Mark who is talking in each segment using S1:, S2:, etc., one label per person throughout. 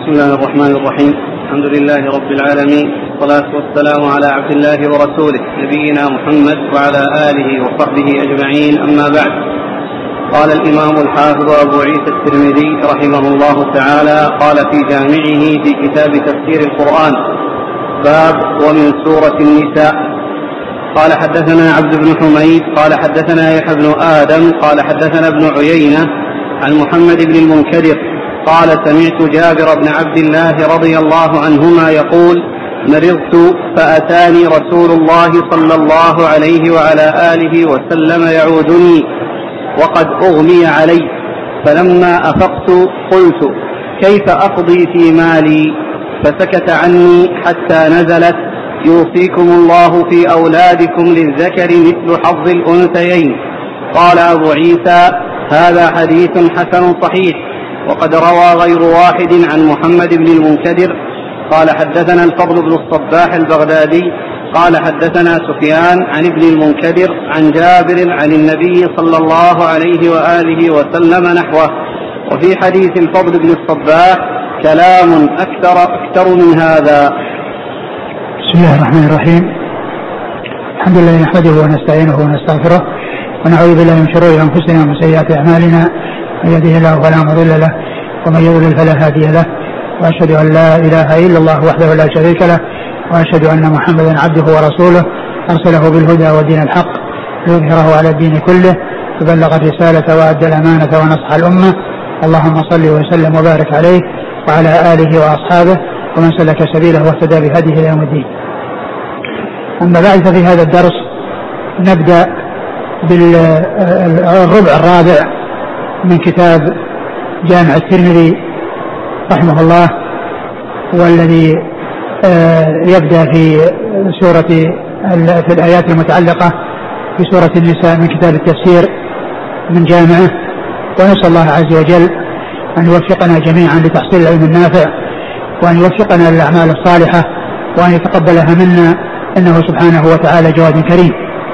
S1: بسم الله الرحمن الرحيم. الحمد لله رب العالمين، والصلاة والسلام على عبد الله ورسوله نبينا محمد وعلى آله وصحبه أجمعين، أما بعد. قال الإمام الحافظ أبو عيسى الترمذي رحمه الله تعالى قال في جامعه في كتاب تفسير القرآن: باب ومن سورة النساء. قال حدثنا عبد بن حميد قال حدثنا يحيى بن آدم قال حدثنا ابن عيينة عن محمد بن المنكدر قال سمعت جابر بن عبد الله رضي الله عنهما يقول: مرضت فأتاني رسول الله صلى الله عليه وعلى آله وسلم يعودني وقد أغمي علي، فلما أفقت قلت: كيف أقضي في مالي؟ فسكت عني حتى نزلت: يوصيكم الله في أولادكم للذكر مثل حظ الأنثيين. قال أبو عيسى: هذا حديث حسن صحيح، وقد روى غير واحد عن محمد بن المنكدر. قال حدثنا الفضل بن الصباح البغدادي قال حدثنا سفيان عن ابن المنكدر عن جابر عن النبي صلى الله عليه وآله وسلم نحوه. وفي حديث الفضل بن الصباح كلام أكثر من هذا.
S2: بسم الله الرحمن الرحيم. الحمد لله نحمده ونستعينه ونستغفره ونعوذ بالله من شرور أنفسنا ومن سيئات أعمالنا، من يهده الله فلا مضل له ومن يضلل فلا هادي له، وأشهد أن لا إله إلا الله وحده لا شريك له، وأشهد أن محمدا عبده ورسوله أرسله بالهدى ودين الحق ليظهره على الدين كله، فبلغ الرسالة وأدى الأمانة ونصح الأمة. اللهم صل وسلم وبارك عليه وعلى آله وأصحابه ومن سلك سبيله واهتدى بهديه إلى يوم الدين. أما بعد، ففي هذا الدرس نبدأ بالربع الرابع من كتاب جامع الترمذي رحمه الله، والذي يبدأ في في الآيات المتعلقة بسورة النساء من كتاب التفسير من جامعه. ونسأل الله عز وجل أن يوفقنا جميعا لتحصيل العلم النافع، وأن يوفقنا للأعمال الصالحة، وأن يتقبلها منا إنه سبحانه وتعالى جواد كريم.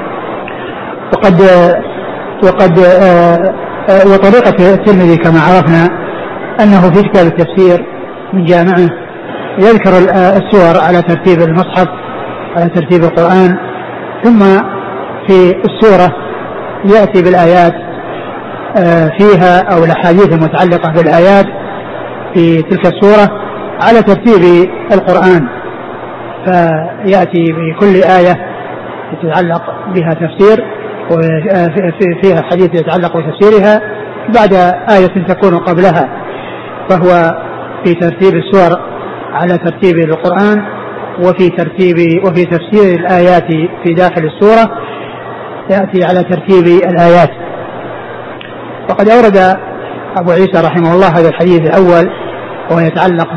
S2: وطريقة الترمذي كما عرفنا أنه في كتاب التفسير من جامعه يذكر السور على ترتيب المصحف، على ترتيب القرآن، ثم في السورة يأتي بالآيات فيها أو الأحاديث المتعلقة بالآيات في تلك السورة على ترتيب القرآن، فيأتي بكل آية يتعلق بها تفسير وفيها حديث يتعلق بتفسيرها بعد آية تكون قبلها، فهو في ترتيب السور على ترتيب القرآن، وفي تفسير الآيات في داخل السورة يأتي على ترتيب الآيات. وقد أورد أبو عيسى رحمه الله هذا الحديث الأول وهو يتعلق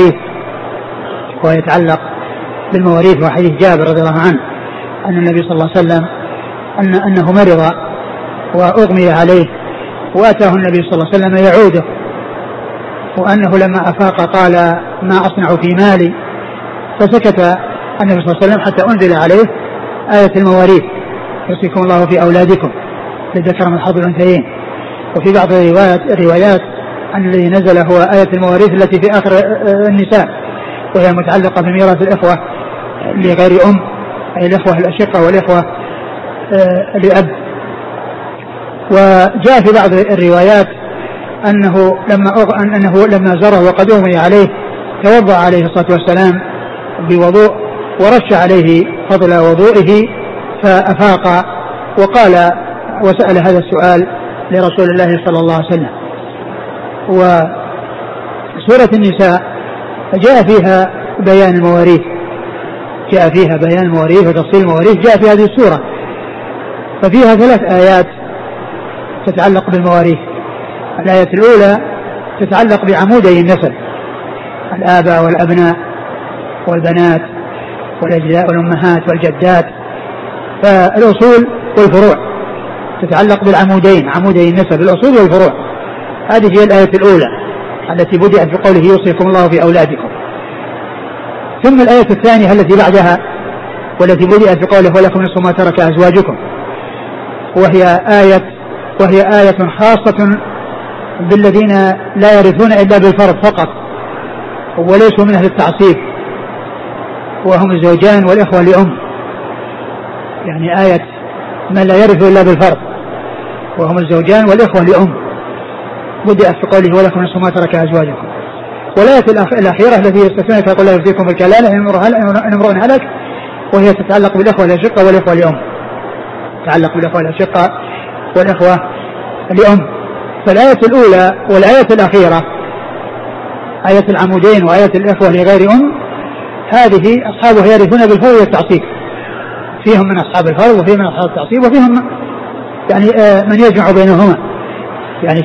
S2: بالمواريث وحديث جابر رضي الله عنه أن النبي صلى الله عليه وسلم أنه مرض وأغمي عليه، وأتاه النبي صلى الله عليه وسلم يعوده، وأنه لما أفاق قال: ما أصنع في مالي؟ فسكت النبي صلى الله عليه وسلم حتى أنزل عليه آية المواريث: يوصيكم الله في أولادكم للذكر مثل حظ الأنثيين. وفي بعض الروايات أن الذي نزل هو آية المواريث التي في آخر النساء، وهي متعلقة بميراث الإخوة لغير أم، أي الإخوة الأشقة والإخوة لأب. وجاء في بعض الروايات أنه لما زره وقد أغمي عليه توضأ عليه الصلاة والسلام بوضوء ورش عليه فضل وضوئه فأفاق وقال وسأل هذا السؤال لرسول الله صلى الله عليه وسلم. وسورة النساء جاء فيها بيان المواريث، وتفصيل المواريث جاء في هذه السورة، ففيها 3 آيات تتعلق بالمواريث. الآية الأولى تتعلق بعمودي النسل: الآباء والأبناء والبنات والأجداء والأمهات والجدات، فالأصول والفروع تتعلق بالعمودين، عمودي النسب، الأصول والفروع. هذه هي الآية الأولى التي بدأت بقوله: يوصيكم الله في أولادكم. ثم الآية الثانية التي بعدها والتي بدأت بقوله: ولكم نصف ما ترك أزواجكم، وهي آية خاصة بالذين لا يرثون إلا بالفرض فقط، وليسوا من أهل التعصيب، وهم الزوجان والإخوة لأم، يعني آية من لا يرث إلا بالفرض، وهم الزوجان والإخوة لأم، بدأت في قوله ولكم نصف ما ترك أزواجكم. والآية الأخيرة التي يستثنى فيقول لا يفتيكم بالكلالة إن امرؤ هلك، وهي تتعلق بالإخوة الأشقة والإخوة لأم، تتعلق بالإخوة الأشقة والإخوة لأم. فالآية الأولى والآية الأخيرة، آية العمودين وآية الإخوة لغير أم، هذه أصحابها يرثون بالفرض والتعصيب، فيهم من أصحاب الفرض وفيهم من أصحاب التعصيب وفيهم يعني من يجمع بينهما يعني.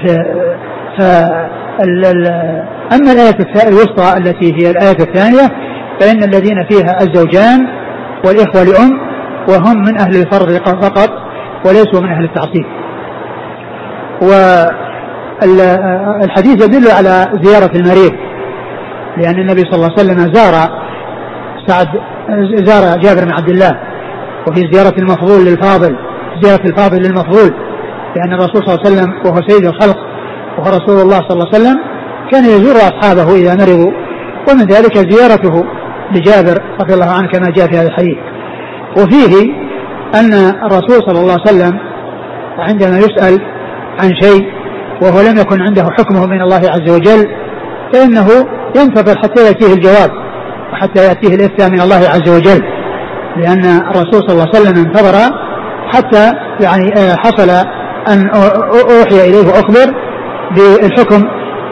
S2: أما الآية الوسطى التي هي الآية الثانية فإن الذين فيها الزوجان والإخوة لأم، وهم من أهل الفرض فقط وليسوا من أهل التعصيب. والحديث يدل على زيارة المريض، لأن النبي صلى الله عليه وسلم زار جابر بن عبد الله، وفي زيارة المفضول للفاضل، زيارة الفاضل للمفضول، لأن الرسول صلى الله عليه وسلم وهو سيد الخلق وهو رسول الله صلى الله عليه وسلم كان يزور أصحابه إذا مرضوا، ومن ذلك زيارته لجابر رضي الله عنه كما جاء في هذا الحديث. وفيه أن الرسول صلى الله عليه وسلم عندما يسأل عن شيء وهو لم يكن عنده حكمه من الله عز وجل فإنه ينتظر حتى يأتيه الجواب وحتى يأتيه الإفتاء من الله عز وجل، لأن الرسول صلى الله عليه وسلم انتظر حتى يعني حصل أن أوحي إليه وأخبر بالحكم.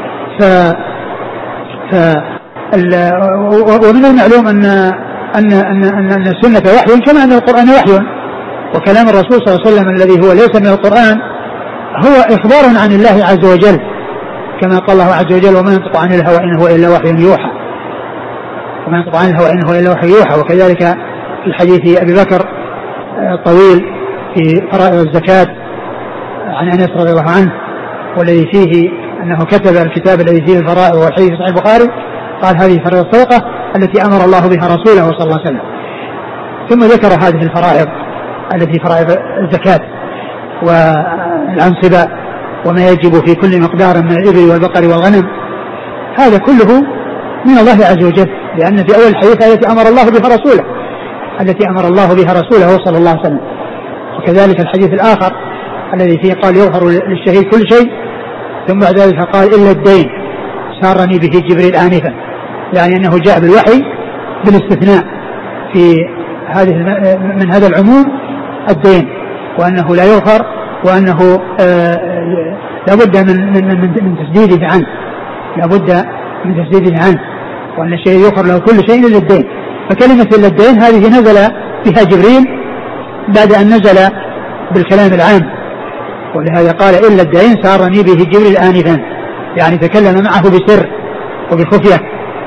S2: ومن المعلوم أن السنة وحي كما أن القرآن وحي، وكلام الرسول صلى الله عليه وسلم الذي هو ليس من القرآن هو إخبار عن الله عز وجل، كما قال الله عز وجل وما ينطق عن الهوى إن هو إلا وحي يوحى، وما ينطق عن الهوى إن هو إلا وحي يوحى. وكذلك في الحديث أبي بكر طويل في فرائض الزكاة عن أنس رضي الله عنه، والذي فيه أنه كتب الكتاب الذي فيه الفرائض والحديث في صحيح البخاري، قال هذه فرائض الصدقة التي أمر الله بها رسوله صلى الله عليه وسلم، ثم ذكر هذه الفرائض التي فرائض الزكاة والأنصبة وما يجب في كل مقدار من الإبل والبقر والغنم، هذا كله من الله عز وجل، لأن في أول الحديث التي أمر الله بها رسوله، التي أمر الله بها رسوله صلى الله عليه وسلم. وكذلك الحديث الآخر الذي فيه قال يظهر للشهيد كل شيء، ثم بعد ذلك قال إلا الدين سارني به جبريل آنفا، يعني أنه جاء بالوحي بالاستثناء في هذه من هذا العموم الدين، وأنه لا يغفر، وأنه لابد من تسديده عنه، لابد من تسديده عنه، وأن الشيء يغفر له كل شيء إلا الدين. فكلمة إلا الدين هذه نزل بها جبريل بعد أن نزل بالكلام العام، ولهذا قال إلا الدين سارني به جبريل آنفا، يعني تكلم معه بسر وبخفية.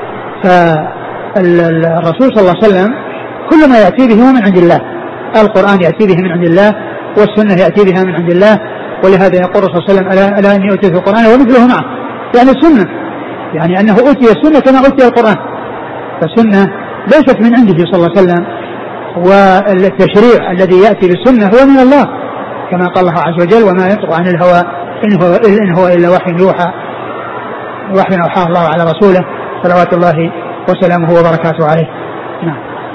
S2: فالرسول صلى الله عليه وسلم كل ما يأتي به هو من عند الله، القرآن يأتي به من عند الله، والسنة يأتي بها من عند الله. ولهذا يقول الرسول صلى الله عليه وسلم ألا إني أوتيت القرآن ومثله معه، يعني السنة، يعني أنه أوتي السنة كما أوتي القرآن، فالسنة ليست من عنده صلى الله عليه وسلم، والتشريع الذي يأتي بالسنة هو من الله، كما قال الله عز وجل وما ينطق عن الهوى إن هو إلا وحي يوحى، وحي أوحاه الله على رسوله صلوات الله وسلامه وبركاته عليه. نعم.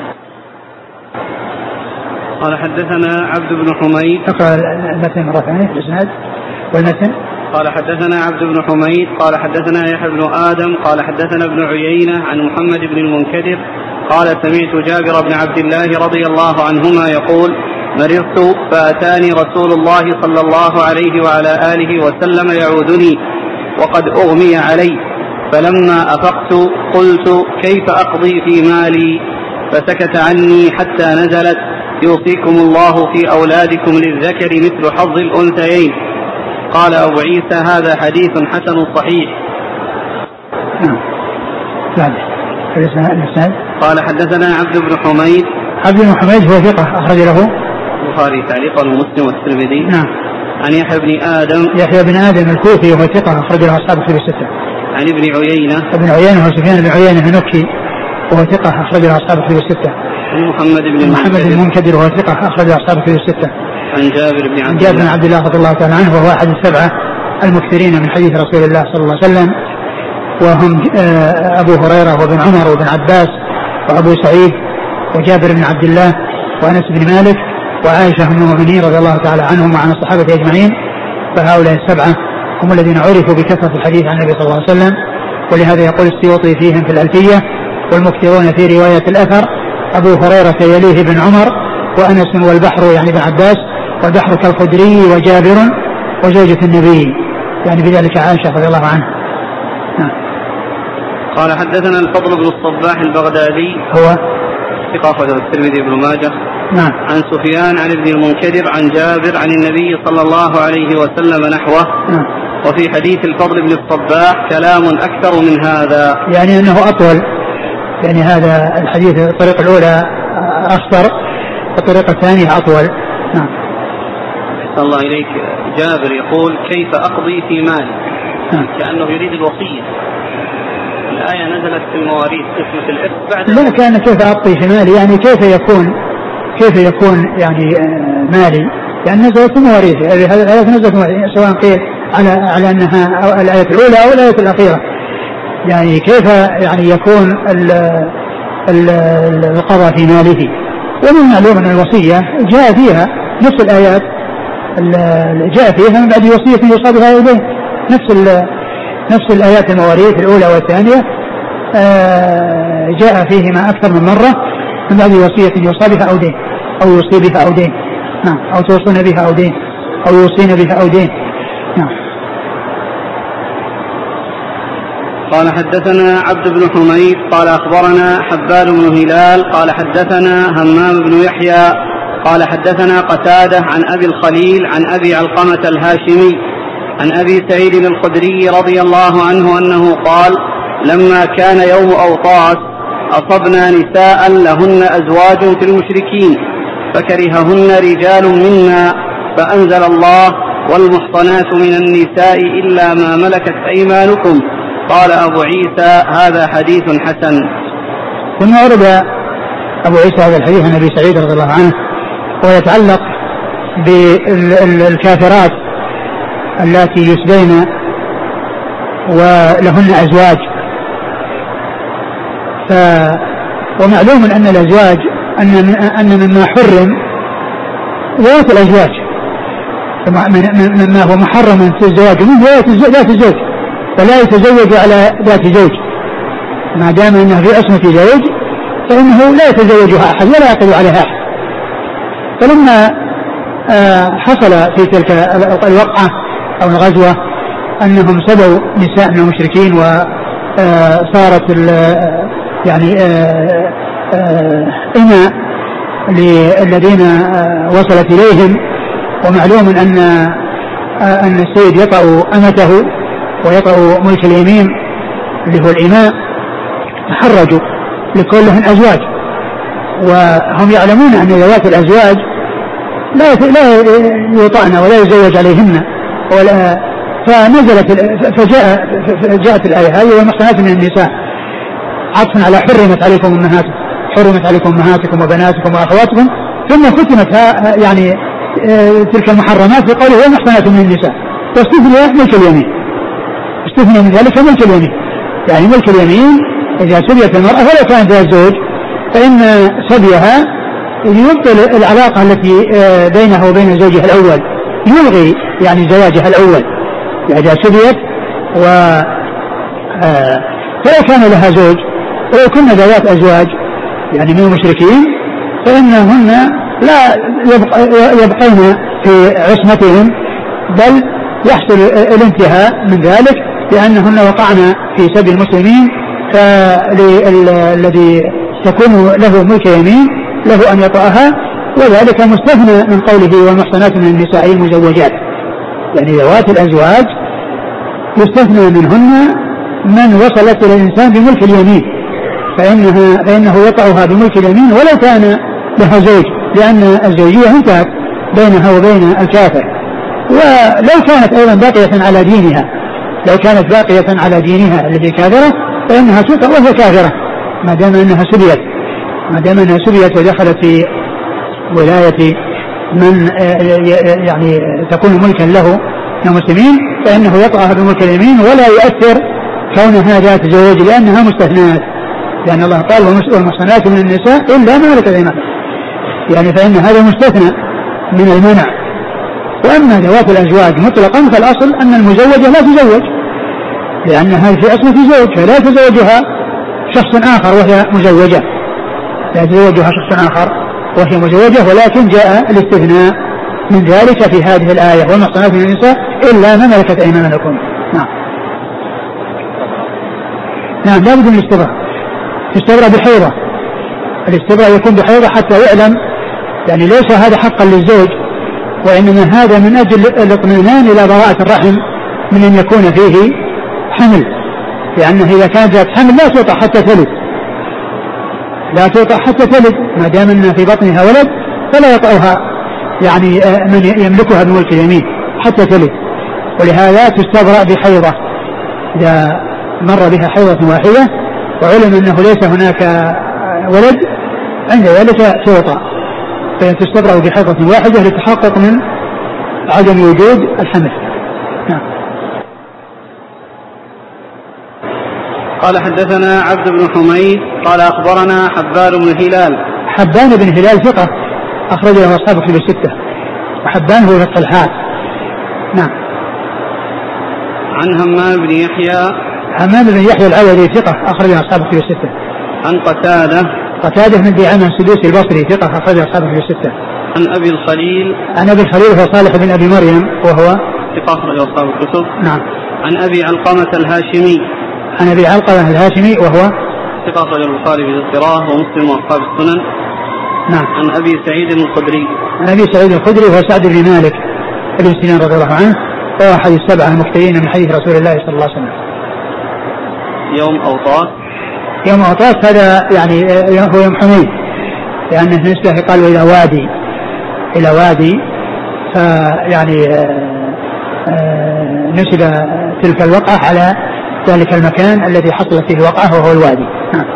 S1: قال حدثنا عبد بن حميد.
S2: اقرأ المتن مرة ثانية الإسناد والمتن.
S1: قال حدثنا عبد بن حميد قال حدثنا يحيى بن آدم قال حدثنا ابن عيينة عن محمد بن المنكدر قال سمعت جابر بن عبد الله رضي الله عنهما يقول مرضت فأتاني رسول الله صلى الله عليه وعلى آله وسلم يعودني وقد أغمي علي، فلما أفقت قلت كيف أقضي في مالي، فسكت عني حتى نزلت يوصيكم الله في أولادكم للذكر مثل حظ الأنثيين. قال أبو عيسى هذا حديث حسن صحيح. قال حدثنا عبد بن حميد.
S2: عبد بن حميد هو ثقة أخرج له
S1: البخاري تعليقا ومسلم والترمذي.
S2: نعم.
S1: عن يحيى بن آدم.
S2: يحيى بن آدم الكوفي وهو ثقة أخرج له أصحاب الكتب الستة.
S1: عن ابن عيينة.
S2: ابن عيينة هو سفيان بن عيينة المكي وهو ثقة أخرج له أصحاب الكتب الستة.
S1: عن محمد بن
S2: المنكدر وهو ثقة أخرج له أصحاب الكتب الستة.
S1: عن جابر بن
S2: عبد الله رضي الله تعالى عنه وهو أحد السبعة المكثرين من حديث رسول الله صلى الله عليه وسلم. وهم أبو هريرة وابن عمر وابن عباس وأبو سعيد وجابر بن عبد الله وأنس بن مالك وعائشة أم المؤمنين رضي الله تعالى عنهم وعن الصحابة أجمعين. فهؤلاء السبعة هم الذين عرفوا بكثرة الحديث عن النبي صلى الله عليه وسلم. ولهذا يقول السيوطي فيهم في الألفية: والمكثرون في رواية الأثر أبو هريرة يليه بن عمر وأنس والبحر يعني بن عباس والبحر كالخدري وجابر وزوجة النبي يعني بذلك عائشة رضي الله عنها.
S1: قال حدثنا الفضل بن الصباح البغدادي
S2: هو
S1: ثقة أخرجه الترمذي بن ماجه.
S2: نعم.
S1: عن سفيان عن ابن المنكدر عن جابر عن النبي صلى الله عليه وسلم نحوه.
S2: نعم.
S1: وفي حديث الفضل بن الصباح كلام أكثر من هذا،
S2: يعني أنه أطول، يعني هذا الحديث الطريقة الأولى أخطر والطريقة الثانية أطول. نعم.
S1: أحسن الله إليك. جابر يقول: كيف أقضي في مالي؟ كأنه يريد الوصية. الآية نزلت في المواريث قسمة الإرث بعد
S2: لا، كان كيف أقضي في مالي يعني كيف يكون يعني مالي، يعني نزلت في المواريث. هذه الآية نزلت في المواريث سواء قيل على أنها الآية الأولى أو الآية الأخيرة. يعني كيف يعني يكون القضاء في ماله. ومن معلوم أن الوصية جاء فيها نفس الآيات جاء فيها من بعد وصية يوصى بها إليه، نفس الآيات المواريث الأولى والثانية جاء فيهما أكثر من مرة من بعد وصية يوصى بها أو دين أو يوصي بها أو دين. نعم. أو توصون بها أو دين أو يوصين بها أو دين. نعم.
S1: قال حدثنا عبد بن حميد قال أخبرنا حبان بن هلال قال حدثنا همام بن يحيى قال حدثنا قتادة عن أبي الخليل عن أبي علقمة الهاشمي عن أبي سعيد الخدري رضي الله عنه أنه قال: لما كان يوم أوطاس أصبنا نساء لهن أزواج في المشركين فكرههن رجال منا فأنزل الله: والمحصنات من النساء إلا ما ملكت أيمانكم. قال أبو عيسى: هذا حديث حسن.
S2: ثم ورد أبو عيسى هذا الحديث عن أبي سعيد رضي الله عنه ويتعلق بالكافرات التي يسبين ولهن أزواج. ومعلوم أن الأزواج أن مما حرم ذات الأزواج، مما هو محرم في الزواج من ذات الزوج، فلا يتزوج على ذات زوج ما دام أنه في عصمة زوج، فإنه لا يتزوجها أحد ولا يعقد عليها أحد. فلما حصل في تلك الوقعة أو الغزوة أنهم سبوا نساء من المشركين وصارت يعني إناء للذين وصلت إليهم، ومعلوم أن السيد يطأ أمته ويطأ ملك اليمين اللي هو الإماء، تحرجوا لكلهم أزواج، وهم يعلمون أن ذوات الأزواج لا يطأن ولا يزوج عليهن فنزلت فجاءت الآية هذه: والمحصنات من النساء، عطفا على حرمت عليكم أمهاتكم وبناتكم وأخواتكم، ثم ختمت يعني تلك المحرمات بقوله: والمحصنات من النساء، واستثنى ملك اليمين، استثنى من ذلك ملك اليمين، يعني ملك اليمين إذا سبيت المرأة ولو كانت ذات زوج فإن سبيها يبطل العلاقة التي بينها وبين زوجها الأول، يلغي يعني زواجها الأول إذا سبيت. فلو كان لها زوج ولو كن ذوات أزواج يعني من المشركين فإنهن لا يبقين في عصمتهم، بل يحصل الانتهاء من ذلك لأنهن وقعن في سبي المسلمين، فالذي تكون له ملك يمين له أن يطأها، وذلك مستثنى من قوله: والمحصنات من النساء المزوجات، يعني ذوات الأزواج يستثنى منهن من وصلت إلى الإنسان بملك اليمين، فإنه يطأها بملك اليمين ولو كان لها زوج، لأن الزوجية انتهت بينها وبين الكافر. ولو كانت أيضا باقية على دينها، لو كانت باقية على دينها التي كافرة فإنها تطأ وهي كافرة ما دام أنها سبيت ودخلت في ولاية من يعني تكون ملكا له من المسلمين، فإنه يطأها بملك اليمين ولا يؤثر كونها ذات زوج لأنها مستثنات، لأن الله قال والمحصنات من النساء إلا ما ملكت أيمانكم، يعني فإن هذا مستثنى من المنع. وأما ذوات الأزواج مطلقا فالأصل أن المزوجة لا تزوج، لأنها في أصل زوج، فلا يتزوجها شخص آخر وهي مزوجة، لا يتزوجها شخص آخر وهي مزوجة، ولكن جاء الاستثناء من ذلك في هذه الآية والمحصنات من النساء إلا ما ملكت أيمانكم. نعم لا بد من الاستبراء، تستبرأ بحيضة، الاستبراء يكون بحيضة حتى يعلم، يعني ليس هذا حقا للزوج، وإنما هذا من أجل الاطمئنان إلى براءة الرحم من أن يكون فيه حمل، لأنه إذا كانت ذات حمل لا توطأ حتى تلد، لا توطأ حتى تلد، ما دام أن في بطنها ولد فلا يطأها يعني من يملكها بملك اليمين حتى تلد. ولهذا تستبرأ بحيضة، إذا مر بها حيضة واحدة وعلم أنه ليس هناك ولد عند ذلك توطأ، فتستبرأ بحيضة واحدة للتحقق من عدم وجود الحمل.
S1: قال حدثنا عبد بن حميد قال أخبرنا حبان بن هلال.
S2: حبان بن هلال ثقة أخرج له أصحاب كتب الستة، وحبان هو فتح الحاء. نعم.
S1: عن همام بن يحيى.
S2: همام بن يحيى العوذي ثقة أخرج له أصحاب كتب الستة.
S1: عن قتادة
S2: من دعامة السدوسي البصري ثقة أخرج له أصحاب كتب الستة.
S1: عن أبي الخليل.
S2: عن أبي الخليل هو صالح بن أبي مريم وهو
S1: ثقة أخرج له أصحاب الكتب.
S2: نعم.
S1: عن أبي علقمة الهاشمي.
S2: عن أبي علقمة الهاشمي وهو
S1: ثقة أخرج البخاري في القراءة ومسلم وأصحاب السنن.
S2: نعم.
S1: عن أبي سعيد الخدري.
S2: عن أبي سعيد الخدري وهو سعد بن مالك بن سنان رضي الله عنه، وهو أحد السبعة المكثرين من حديث رسول الله صلى الله عليه وسلم.
S1: يوم أوطاس.
S2: يوم أوطاس هذا يعني هو يوم حميد، لأنه نسبة قال إلى وادي فيعني نسب تلك الوقعة على ذلك المكان الذي حصلت فيه الوقعة وهو الوادي.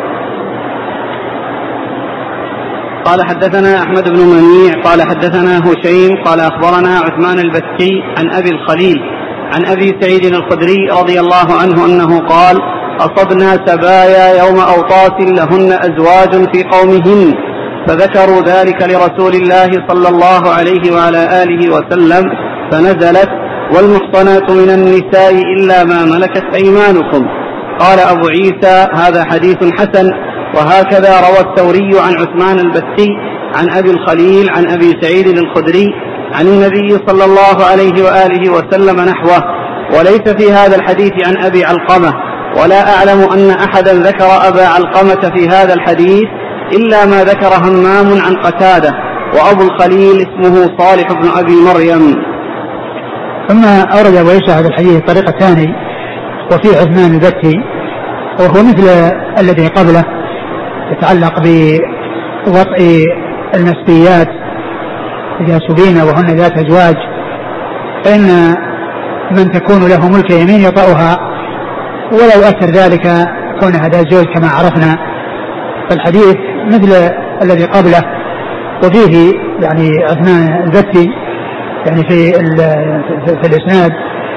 S1: قال حدثنا أحمد بن منيع قال حدثنا هشيم قال أخبرنا عثمان البتي عن أبي الخليل عن أبي سعيد الخدري رضي الله عنه أنه قال: أصبنا سبايا يوم أوطاس لهن أزواج في قومهن، فذكروا ذلك لرسول الله صلى الله عليه وعلى آله وسلم، فنزلت: والمحصنات من النساء إلا ما ملكت أيمانكم. قال أبو عيسى: هذا حديث حسن. وهكذا روى الثوري عن عثمان البتي عن أبي الخليل عن أبي سعيد الخدري عن النبي صلى الله عليه وآله وسلم نحوه، وليس في هذا الحديث عن أبي علقمة، ولا أعلم أن أحدا ذكر أبا علقمة في هذا الحديث إلا ما ذكر همام عن قتادة، وأبو الخليل اسمه صالح بن أبي مريم.
S2: ثم أورد أبو عيسى هذا الحديث الطريقة الثاني وفي عثمان البتي، وهو مثل الذي قبله، يتعلق بوطء المسبيات إذا سبين وهن ذات أزواج، فإن من تكون له ملك يمين يطأها ولو أثر ذلك كون هذا الزوج كما عرفنا. فالحديث مثل الذي قبله، وفيه يعني عثمان البتي يعني في الإسناد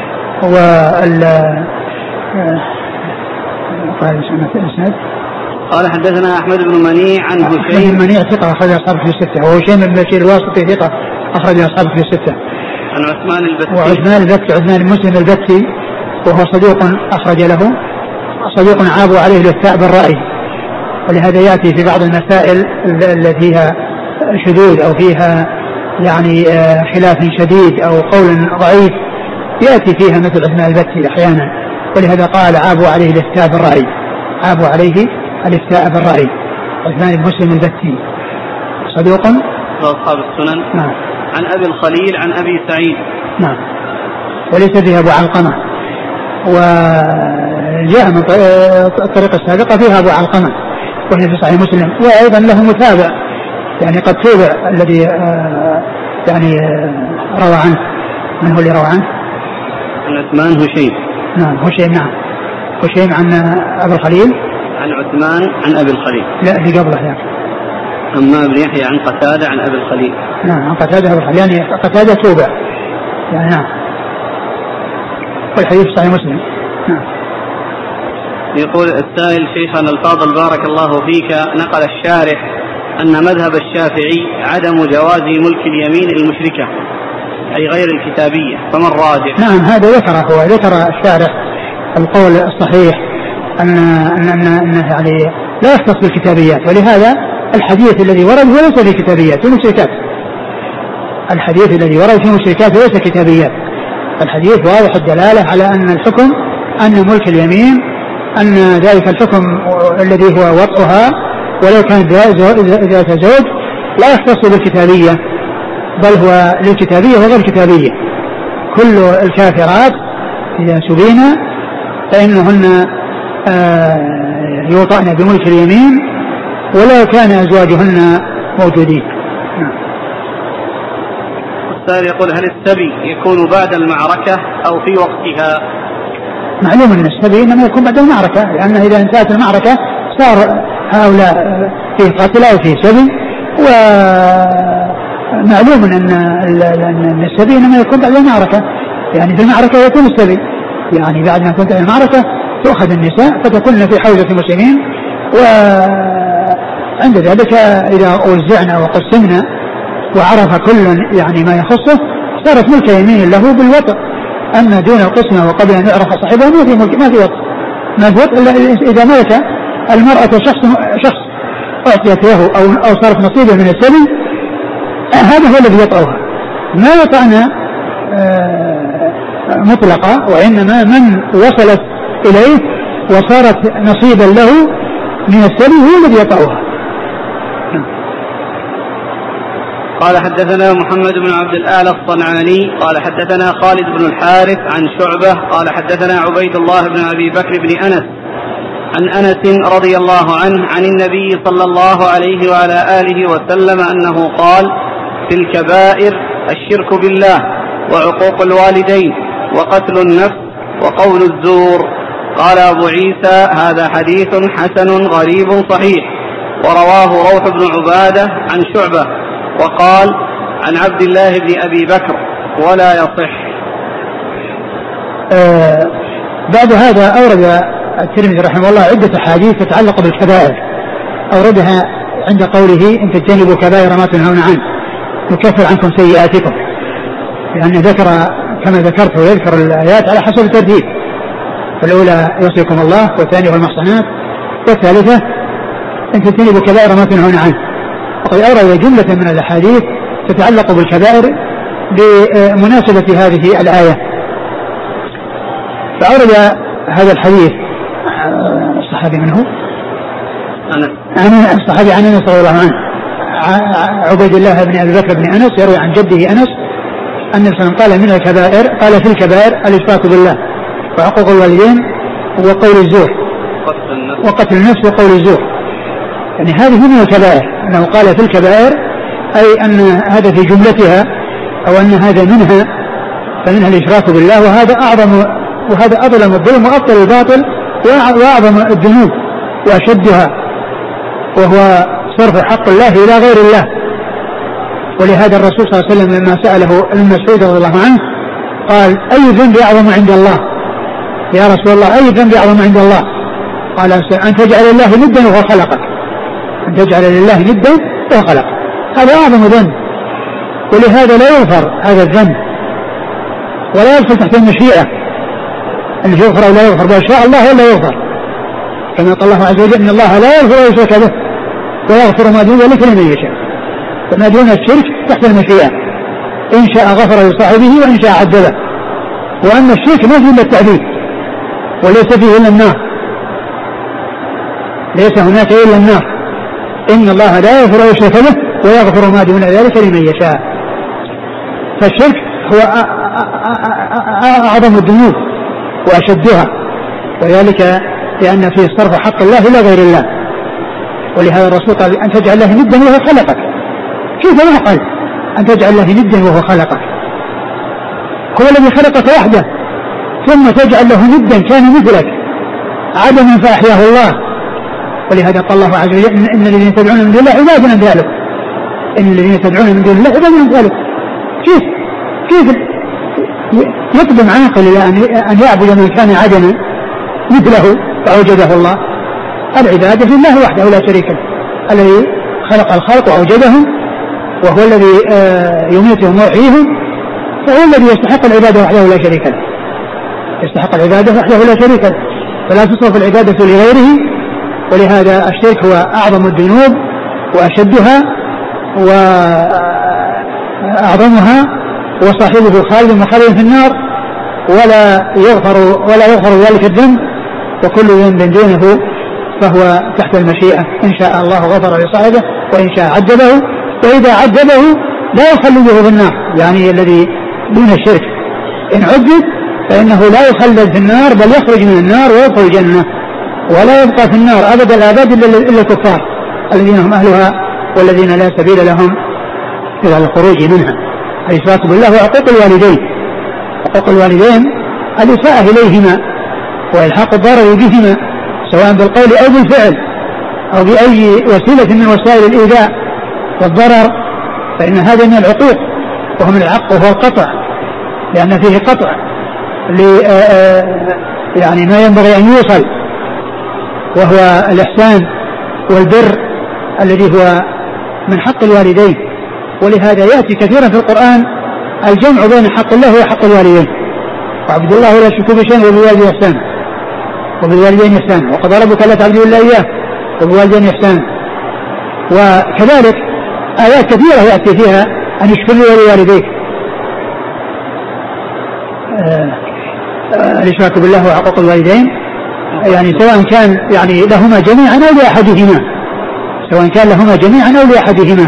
S1: قال حدثنا أحمد بن منيع عن هشيم
S2: بن منيع ثقة أخرج أصحابه في الستة، وهشيم بن بشير الواسطي ثقة أخرج أصحابه في الستة.
S1: عن عثمان البتي.
S2: وعثمان البتي عثمان مسلم البتي وهو صديق أخرج له، صديق عابوا عليه الافتاء بالرأي، ولهذا يأتي في بعض المسائل التي فيها شذوذ أو فيها يعني خلاف شديد أو قول ضعيف يأتي فيها مثل عثمان البتي أحيانا، ولهذا قال عابوا عليه الافتاء بالرأي، عابوا عليه الافتاء بالرأي. عثمان مسلم البتي صدوق
S1: أصحاب السنن.
S2: نعم.
S1: عن أبي الخليل عن أبي سعيد.
S2: نعم. وليس فيها أبو علقمة، وجاء من الطريقة السابقة فيها أبو علقمة وهي في صحيح مسلم، وأيضا له متابع يعني قد تابع الذي يعني روى عنه. من هو اللي روى عنه؟
S1: عن عثمان هشيم.
S2: نعم هشيم. نعم هشيم عن أبي الخليل
S1: عن عثمان عن أبي الخليل.
S2: لا اللي قبله يعني
S1: أما ابن يحيى عن قتادة عن أبي الخليل.
S2: نعم عن قتادة أبي الخليل، يعني قتادة توبع يعني. نعم. والحديث صحيح مسلم. نعم.
S1: يقول السائل: شيخنا الفاضل بارك الله فيك، نقل الشارح أن مذهب الشافعي عدم جواز ملك اليمين المشركة أي غير الكتابية، فما الراجح؟
S2: نعم، هذا ذكر الشارح القول الصحيح أنه يعني لا يختص بالكتابيات، ولهذا الحديث الذي ورد هو ليس في كتابيات، في مشركات. الحديث الذي ورد في مشركات وليس كتابيات. الحديث واضح الدلالة على أن الحكم أن ملك اليمين أن ذلك الحكم الذي هو وطئها ولو كان ذات زوج لا يختص بالكتابية، بل هو للكتابية وغير الكتابية. كل الكافرات إذا سبينا فإنهن يوطأن بملك اليمين ولو كان أزواجهن موجودين.
S1: السائل يقول: هل السبي يكون بعد المعركة أو في وقتها؟
S2: معلوم أن السبي إنما يكون بعد المعركة، لأن إذا انتهت المعركة صار هؤلاء فيه قتلى وفيه سبي، ومعلوم أن السبي إنما يكون بعد المعركة، يعني في المعركة يكون السبي، يعني بعد ما تنتهي المعركة تؤخذ النساء فتكون في حوزة المسلمين، وعند ذلك إذا وزعنا وقسمنا وعرف كل يعني ما يخصه صارت ملك يمين له بالوطء. أما دون القسمة وقبل أن يعرف صاحبه ما في ملك، ما في وطء إلا إذا ملك المرأة شخص أعطيت له أو صارت نصيبه من السبي، هذا هو الذي يطأها. ما يطأنا مطلقة، وإنما من وصلت إليه وصارت نصيبا له من السبي هو الذي يطأها.
S1: قال: حدثنا محمد بن عبد الأعلى الصنعاني قال حدثنا خالد بن الحارث عن شعبة قال حدثنا عبيد الله بن أبي بكر بن أنس عن أنس رضي الله عنه عن النبي صلى الله عليه وعلى آله وسلم أنه قال: في الكبائر الشرك بالله وعقوق الوالدين وقتل النفس وقول الزور. قال أبو عيسى: هذا حديث حسن غريب صحيح. ورواه روح بن عبادة عن شعبة وقال عن عبد الله بن أبي بكر ولا يصح.
S2: بعد هذا أورد الترمذي رحمه الله عدة أحاديث تتعلق بالكبائر، أوردها عند قوله: إن تجتنبوا كبائر ما تنهون عنه نكفر عنكم سيئاتكم، لأن ذكر كما ذكرت ويذكر الآيات على حسب الترتيب، الأولى يوصيكم الله، والثانية والمحصنات، والثالثة إن تجتنبوا كبائر ما تنهون عنه. وقد أورد جملة من الأحاديث تتعلق بالكبائر بمناسبة هذه الآية. فأورد هذا الحديث الصحابي منه الصحابي عن أنس رضي الله عنه عبيد الله بن أبي بكر بن أنس يروي عن جده أنس أن الرسول قال: من الكبائر، قال في الكبائر الإشراك بالله وعقوق الوالدين وقول الزور وقتل النفس وقول الزور. يعني هذه من الكبائر، أنه قال في الكبائر أي أن هذا في جملتها، أو أن هذا منها، فمنها الإشراك بالله، وهذا أظلم الظلم وأبطل الباطل وأعظم الذنوب وأشدها، وهو صرف حق الله إلى غير الله. ولهذا الرسول صلى الله عليه وسلم لما سأله ابن مسعود رضي الله عنه قال: أي ذنب أعظم عند الله يا رسول الله؟ أي ذنب أعظم عند الله؟ قال: أن تجعل الله ندا وهو خلقك، أن تجعل لله ندا وهو خلقك، هذا أعظم ذنب. ولهذا لا يغفر هذا الذنب ولا يدخل تحت المشيئة أن يغفر أو لا يغفر، بل شاء الله ولا يغفر، كما قال الله عز وجل: إن الله لا يغفر ويشرك به ويغفر ما دون ذلك لمن يشاء. فما دون الشرك تحت المشيئة، إن شاء غفر لصاحبه وإن شاء عذبه. وأما الشرك ما فيه إلا التعذيب وليس فيه إلا النار، ليس هناك إلا النار. إن الله لا يغفر ويشرك به ويغفر ما دون ذلك لمن يشاء. فالشرك هو أعظم الذنوب وأشدها، وذلك لأن فيه صرف حق الله إلى غير الله. ولهذا الرسول قال: أن تجعل له ندا وهو خلقك. كيف يعقل أن تجعل له ندا وهو خلقك؟ هو الذي خلقك وحده، ثم تجعل له ندا كان مثلك عدما فأحياه الله. ولهذا قال الله عز وجل: إن الذين تدعون من دون الله عباد أمثالكم. إن الذين تدعون من دون الله عباد أمثالكم. كيف يقدم عاقل إلى أن يعبد من كان عدما مثله وأوجده الله. العبادة لله وحده لا شريك له، الذي خلق الخلق وأوجدهم وهو الذي يميتهم ويحييهم، فهو الذي يستحق العبادة وحده لا شريك له، يستحق العبادة وحده لا شريك له، فلا تصرف العبادة لغيره. ولهذا الشرك هو أعظم الذنوب وأشدها وأعظمها، وصاحبه خالد مخلد في النار ولا يغفر ذلك الذنب، وكل ذنب دونه فهو تحت المشيئة، إن شاء الله غفر لصاحبه وإن شاء عذبه، وإذا عذبه لا يخلده في النار، يعني الذي دون الشرك إن عذب فإنه لا يخلد في النار بل يخرج من النار ويدخل الجنة، ولا يبقى في النار أبدا الآباد إلا الكفار الذين هم أهلها والذين لا سبيل لهم إلى الخروج منها. الإشراك بالله وعقوق الوالدين، عقوق الوالدين الإساءة إليهما وإلحاق الضرر بهما سواء بالقول أو بالفعل أو بأي وسيلة من وسائل الإيذاء والضرر، فإن هذا من العقوق، وهم العق وهو القطع، لأن فيه قطع يعني ما ينبغي أن يوصل، وهو الإحسان والبر الذي هو من حق الوالدين. ولهذا يأتي كثيرا في القرآن الجمع بين حق الله وحق الوالدين، وعبد الله ولا يشرك به شيئا وبالوالدين إحسانا وقضى ربك ألا تعبدوا إلا إياه وبالوالدين إحسانا. وكذلك آيات كثيرة يأتي فيها أن يشكر لي ولوالديك، الإشراك بالله وحقوق الوالدين يعني سواء كان يعني لهما جميعا أو لأحدهما، سواء كان لهما جميعا أو لأحدهما.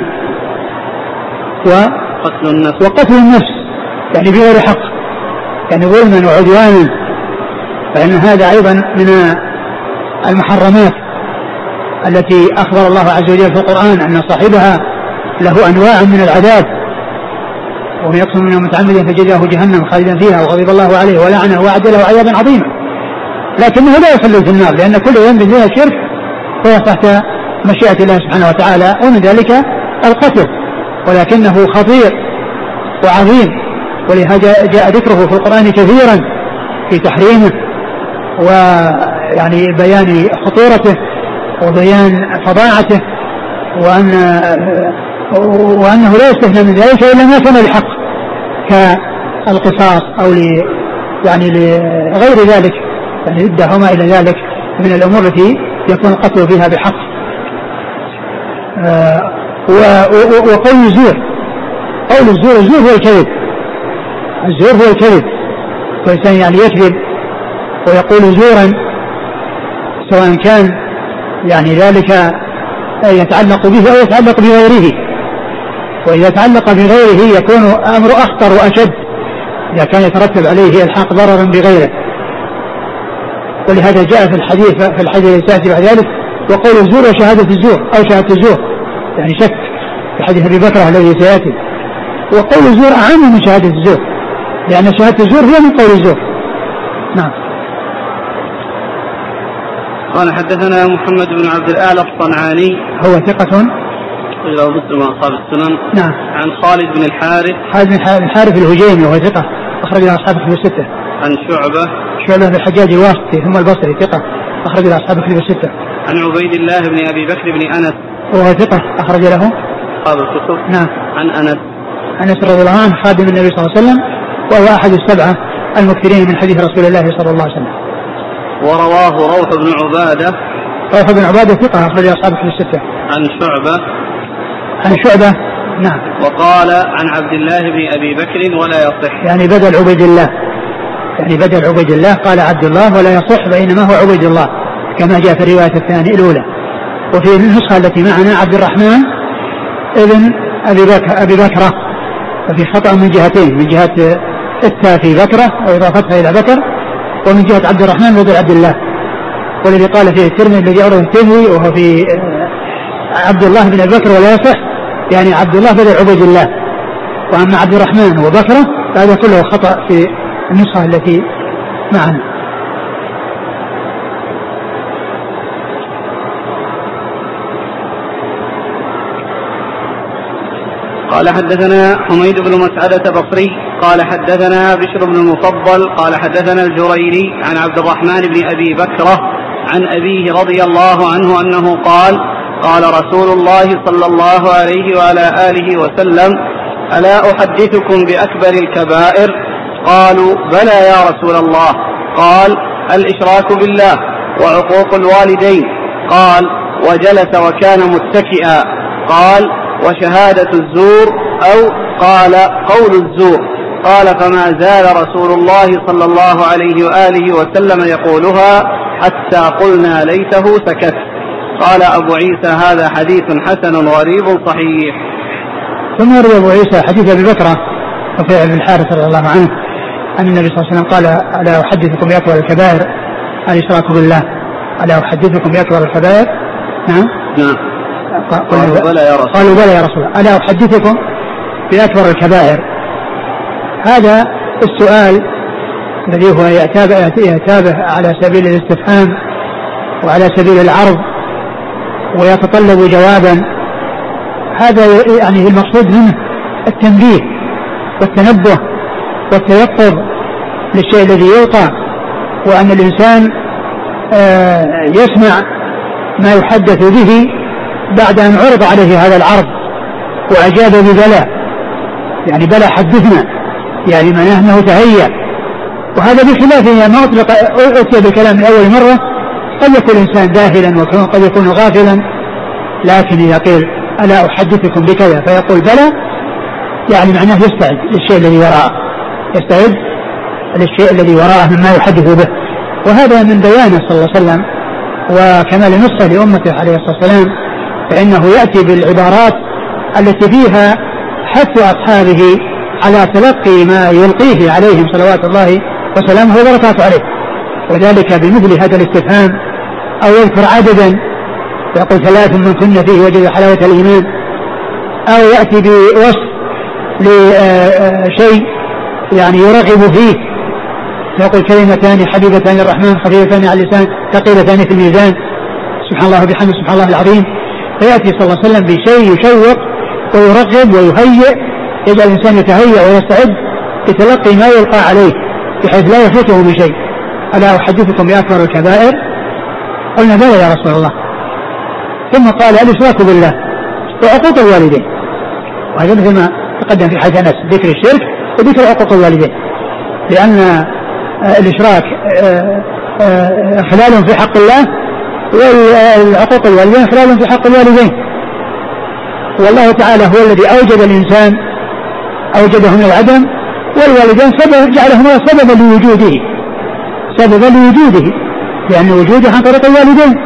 S2: وقتل النفس يعني بغير حق، يعني ظلما وعدوانا، فإن هذا أيضا من المحرمات التي أخبر الله عز وجل في القرآن أن صاحبها له أنواع من العذاب، ومن يقتل منهم متعمدا فجزاؤه جهنم خالدا فيها وغضب الله عليه ولعنه وأعد له عذابا عظيما، لكنه لا يخلد في النار، لأن كل ذنب دون الشرك هو تحت مشيئة الله سبحانه وتعالى، ومن ذلك القتل، ولكنه خطير وعظيم، ولهذا جاء ذكره في القرآن كثيرا في تحريمه ويعني بيان خطورته وبيان فظاعته، وأنه لا يستثنى من ذلك إلا ما كان لحق كالقصاص أو يعني لغير ذلك، يعني ادهما إلى ذلك من الأمور التي يكون القتل فيها بحق. وقول الزور، قول الزور هو الكذب، الزور هو الكذب، والإنسان يعني يكذب ويقول زورا، سواء كان يعني ذلك يتعلق به أو يتعلق بغيره، وإذا تعلق بغيره يكون أمر أخطر وأشد إذا كان يترتب عليه الحاق ضررا بغيره. ولهذا جاء في الحديث الساتي بعد ذلك وقول الزور وشهادة الزور أو شهادة الزور، يعني شك في حديث أبي بكر الذي سيأتي. وقول الزور أعم من شهادة الزور، لأن شهادة الزور هي من قول الزور. نعم.
S1: قال حدثنا محمد بن عبد الأعلى الصنعاني،
S2: هو ثقة
S1: إلى مسلم أصحاب السنن.
S2: نعم.
S1: عن خالد بن الحارث،
S2: الحارث الهجيمي وهو ثقة أخرج له أصحاب الكتب الستة.
S1: عن شعبة
S2: بن الحجاج الواسطي ثم البصري ثقة أخرج له أصحاب الكتب الستة.
S1: عن عبيد الله بن أبي بكر بن أنس،
S2: وهو ثقة أخرج له
S1: أصحاب الكتب.
S2: نعم.
S1: عن
S2: أنس رضي الله عنه خادم النبي صلى الله عليه وسلم، وهو أحد السبعة المكثرين من حديث رسول الله صلى الله عليه وسلم.
S1: ورواه روح بن عبادة
S2: ثقة أخرج أصحاب الكتب الستة. عن شعبة نعم.
S1: وقال عن عبد الله بن أبي بكر ولا يصح،
S2: يعني بدل عبيد الله قال عبد الله ولا يصح، بينما هو عبيد الله كما جاء في الرواية الثانية الأولى. وفي النسخة التي معنا عبد الرحمن ابن أبي بكرة، ففي خطأ من جهتين، من جهة التاء في بكرة وإضافتها إلى بكر، ومن جهة عبد الرحمن بدل عبد الله، والذي قال فيه الترمذي الذي أورده الترمذي وهو في عبد الله بن أبي بكر ولا يصح، يعني عبد الله بدل عبيد الله، وأما عبد الرحمن وبكرة فهذا كله خطأ في النسخة التي معنا.
S1: قال حدثنا حميد بن مسعدة بصري قال حدثنا بشر بن المفضل قال حدثنا الجريري عن عبد الرحمن بن أبي بكرة عن أبيه رضي الله عنه أنه قال: قال رسول الله صلى الله عليه وعلى آله وسلم: ألا أحدثكم بأكبر الكبائر؟ قالوا: بلى يا رسول الله. قال: الإشراك بالله وعقوق الوالدين. قال: وجلس وكان متكئا. قال: وشهادة الزور، أو قال: قول الزور. قال: فما زال رسول الله صلى الله عليه وآله وسلم يقولها حتى قلنا ليته سكت. قال أبو عيسى: هذا حديث حسن غريب صحيح.
S2: ثم روى أبو عيسى حديث أبي بكر رفيع بن الحارث رضي الله عنه أن النبي صلى الله عليه وسلم قال: ألا أحدثكم بأكبر الكبائر؟ الإشراك بالله. ألا أحدثكم بأكبر الكبائر؟ نعم. قالوا: بلى يا رسول الله. ألا أحدثكم بأكبر الكبائر؟ هذا السؤال الذي هو يتابع على سبيل الاستفهام وعلى سبيل العرض ويتطلب جوابا، هذا يعني المقصود منه التنبيه والتنبه والتيقظ للشيء الذي يوقع، وأن الإنسان يسمع ما يحدث به بعد أن عرض عليه هذا العرض وأجاب ببلى، يعني بلى حدثنا، يعني معناه أنه تهيأ. وهذا بخلاف ما أتي بالكلام من أول مرة، قد يكون الإنسان جاهلا وقد يكون غافلا، لكن إذا قيل: ألا أحدثكم بكذا؟ فيقول بلى، يعني معناه يستعد للشيء الذي وراءه، يستعد للشيء الذي وراءه مما يحدث به. وهذا من بيانه صلى الله عليه وسلم وكمال نصه لأمته عليه الصلاة والسلام، فإنه يأتي بالعبارات التي فيها حث أصحابه على تلقي ما يلقيه عليهم صلوات الله وسلامه وبركاته عليه، وذلك بمثل هذا الاستفهام، أو يذكر عددا يقول: 3 من كن فيه وجد حلاوة الإيمان، أو يأتي بوصف لشيء يعني يرغب فيه، يقول: كلمتان حبيبتان للرحمن خفيفتان على اللسان ثقيلتان في الميزان، سبحان الله وبحمده سبحان الله العظيم. فيأتي صلى الله عليه وسلم بشيء يشوق ويرغب ويهيئ، يجعل الإنسان يتهيأ ويستعد لتلقي ما يلقى عليه بحيث لا يفوته من شيء. ألا أحدثكم بأكبر الكبائر؟ قلنا: بلى يا رسول الله. ثم قال: الإشراك بالله وعقوق الوالدين. وهذا مثل ما تقدم في حديث أنس، ذكر الشرك وذكر عقوق الوالدين، لأن الإشراك خلال في حق الله، والعقوق الوالدين خلال في حق الوالدين. والله تعالى هو الذي أوجد الإنسان، أوجده من العدم، والوالدين جعلهما سببا لوجوده، لأن وجوده عن طريق الوالدين،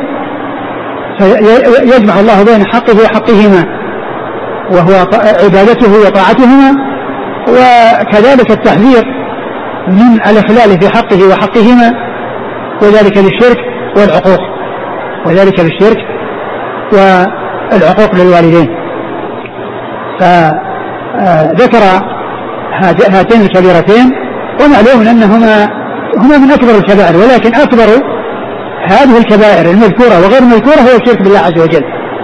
S2: فيجمع الله بين حقه وحقهما، وهو عبادته وطاعتهما، وكذلك التحذير من الإخلال في حقه وحقهما، وذلك بالشرك والعقوق، والعقوق للوالدين. فذكر هاتين الكبيرتين، ومعلوم أنهما من أكبر الكبائر، ولكن أكبر هذه الكبائر المذكورة وغير المذكورة هو الشرك بالله عز وجل.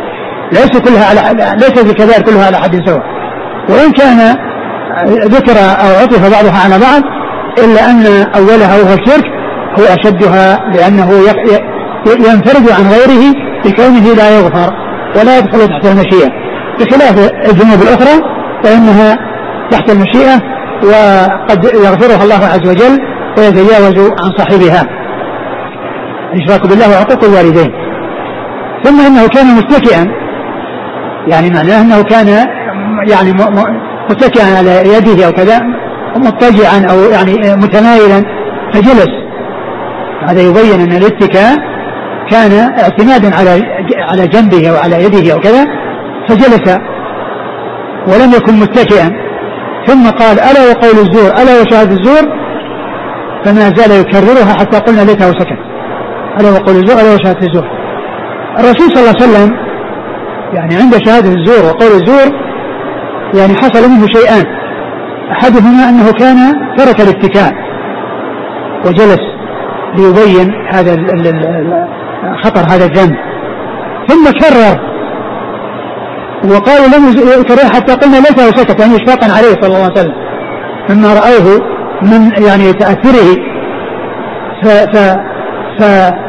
S2: ليست الكبائر كلها على حد سواء، وإن كان ذكر أو عطف بعضها على بعض، إلا أن أولها وهو الشرك هو أشدها، لأنه ينفرد عن غيره بكونه لا يغفر ولا يدخل تحت المشيئة، بخلاف الذنوب الأخرى فإنها تحت المشيئة وقد يغفرها الله عز وجل ويتجاوز عن صاحبها. الإشراك بالله وعقوق الوالدين. ثم إنه كان متكئا، يعني معناه أنه كان يعني متكئا على يده أو كذا، مضطجعا أو يعني متمايلا فجلس. هذا يبين أن الاتكاء كان اعتمادا على جنبه أو على يده أو كذا، فجلس ولم يكن متكئا. ثم قال: ألا وقول الزور، ألا وشهادة الزور، فما زال يكررها حتى قلنا ليته سكت. ألا وقول الزور، ألا وشهادة الزور. الرسول صلى الله عليه وسلم يعني عند شهادة الزور وقول الزور يعني حصل منه شيئان: أحدهما أنه كان ترك الاتكاء وجلس ليبين هذا خطر هذا الذنب، ثم كرر وقالوا لم يكرر حتى قلنا ليته سكت، يعني إشفاقا عليه صلى الله عليه وسلم مما رأوه من يعني تأثره.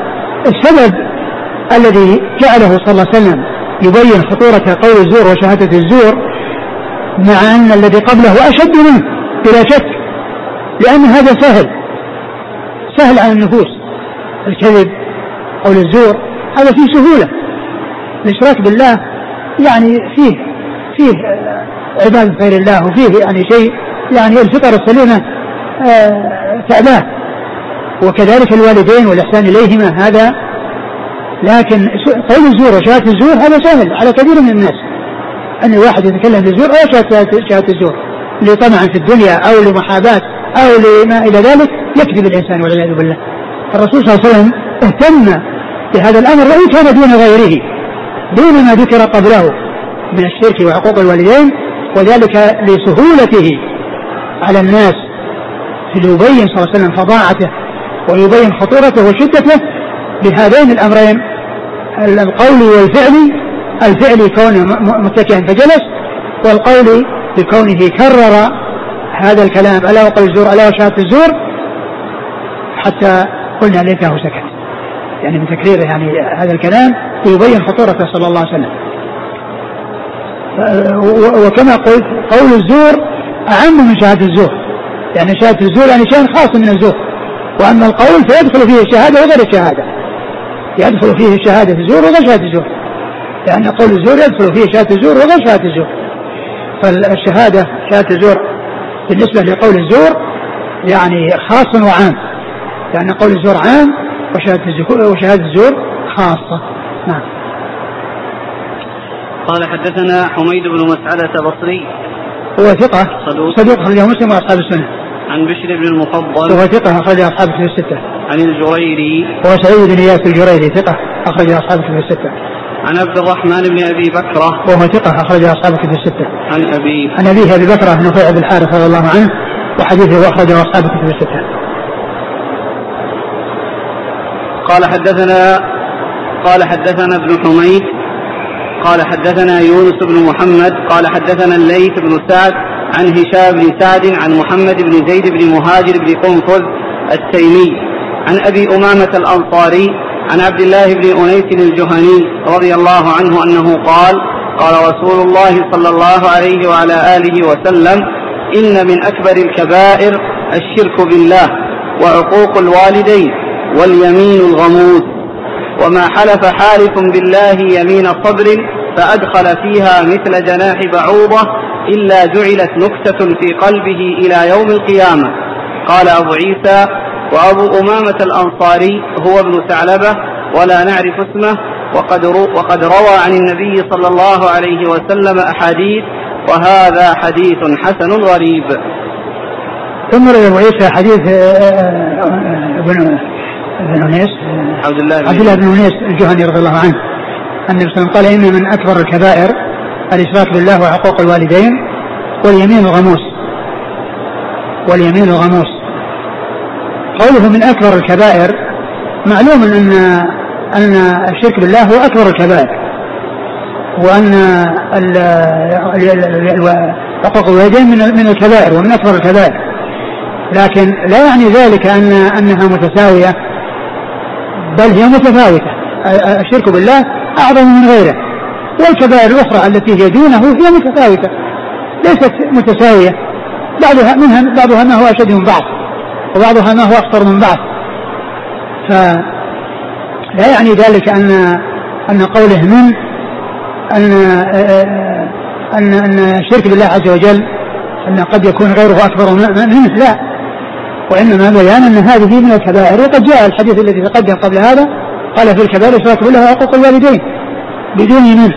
S2: السبب الذي جعله صلى الله عليه وسلم يبين خطورة قول الزور وشهادة الزور مع أن الذي قبله أشد منه بلا شك، لأن هذا سهل على النفوس. الكذب قول الزور هذا فيه سهولة، الإشراك بالله يعني فيه عبادة غير الله، وفيه يعني شيء يعني الفطر السليمة تعباه، وكذلك الوالدين والإحسان إليهما هذا. لكن قول الزور وشهادة الزور هذا سهل على كثير من الناس، أن واحد يتكلم بالزور أو شهادة الزور لطمع في الدنيا أو لمحاباة أو لما إلى ذلك يكذب الإنسان والعياذ بالله. الرسول صلى الله عليه وسلم اهتم بهذا الأمر وإن كان دون غيره، دون ما ذكر قبله من الشرك وعقوق الوالدين، وذلك لسهولته على الناس ليبين صلى الله عليه وسلم فظاعته ويبين خطورته وشدته بهذين الأمرين، القول والفعل. الفعل كونه متكئا فجلس، والقول بكونه كرر هذا الكلام ألا وقول الزور ألا وشهادة الزور حتى قلنا ليته سكت، يعني من تكريره يعني هذا الكلام ويبين خطورته صلى الله عليه وسلم. وكما قلت قول الزور أعم من شهادة الزور، يعني شهادة الزور يعني شيء خاص من الزور، وأما القول فيدخل فيه الشهادة وغير الشهادة، يدخل فيه شهادة الزور وغير شهادة الزور، لأن قول الزور يدخل فيه شهادة الزور وغير شهادة الزور. فالشهادة شهادة الزور بالنسبة لقول الزور يعني خاص وعام، لأن قول الزور عام وشهادة الزور خاصة. نعم.
S1: قال حدثنا حميد بن مسعدة بصري
S2: هو ثقة صدوق أخرجه مسلم وأصحاب السنة.
S1: عن بشر بن المفضل
S2: هو ثقة أخرجه أصحاب الكتب الستة.
S1: عن الجريري
S2: هو سعيد بن إياس الجريري ثقة أخرجه أصحاب الكتب الستة.
S1: عن عبد الرحمن بن أبي بكرة
S2: وهو ثقة أخرجه أصحاب الكتب الستة.
S1: عن
S2: أبيه أبي بكرة بن نفيع بن الحارث رضي الله عنه، وحديثه أخرجه أصحاب الكتب الستة.
S1: قال حدثنا ابن حميد قال حدثنا يونس بن محمد قال حدثنا الليث بن سعد عن هشام بن سعد عن محمد بن زيد بن مهاجر بن قنفذ التيمي عن أبي أمامة الأنصاري عن عبد الله بن أنيس الجهني رضي الله عنه أنه قال رسول الله صلى الله عليه وعلى آله وسلم: إن من أكبر الكبائر الشرك بالله وعقوق الوالدين واليمين الغموس، وما حلف حالف بالله يمين صبر فأدخل فيها مثل جناح بعوضة إلا جعلت نكتة في قلبه إلى يوم القيامة. قال أبو عيسى: وأبو أمامة الأنصاري هو ابن ثعلبة ولا نعرف اسمه، وقد روى عن النبي صلى الله عليه وسلم أحاديث، وهذا حديث حسن غريب.
S2: ثم روى أبو عيسى حديث ابن أنيس عبد الله بن أنيس الجهني رضي الله عنه أن النبي صلى الله عليه وسلم قال: إن من أكبر الكبائر الإشراك بالله وعقوق الوالدين واليمين الغموس. قوله من أكبر الكبائر معلوم أن الشرك بالله هو أكبر الكبائر، وأن عقوق الوالدين من الكبائر ومن أكبر الكبائر، لكن لا يعني ذلك أنها متساوية، بل هي متفاوتة. الشرك بالله أعظم من غيره، والكبائر الأخرى التي هي دونه هي متفاوتة ليست متساوية، بعضها ما هو أشد من بعض وبعضها ما هو أخطر من بعض. فلا يعني ذلك أن قوله من أن الشرك بالله عز وجل أن قد يكون غيره أكبر منه، لا، وإنما بيان أن هذه من الكبائر. وقد جاء الحديث الذي تقدم قبل هذا قال في الكبائر الإشراك بالله وعقوق الوالدين بدون منه.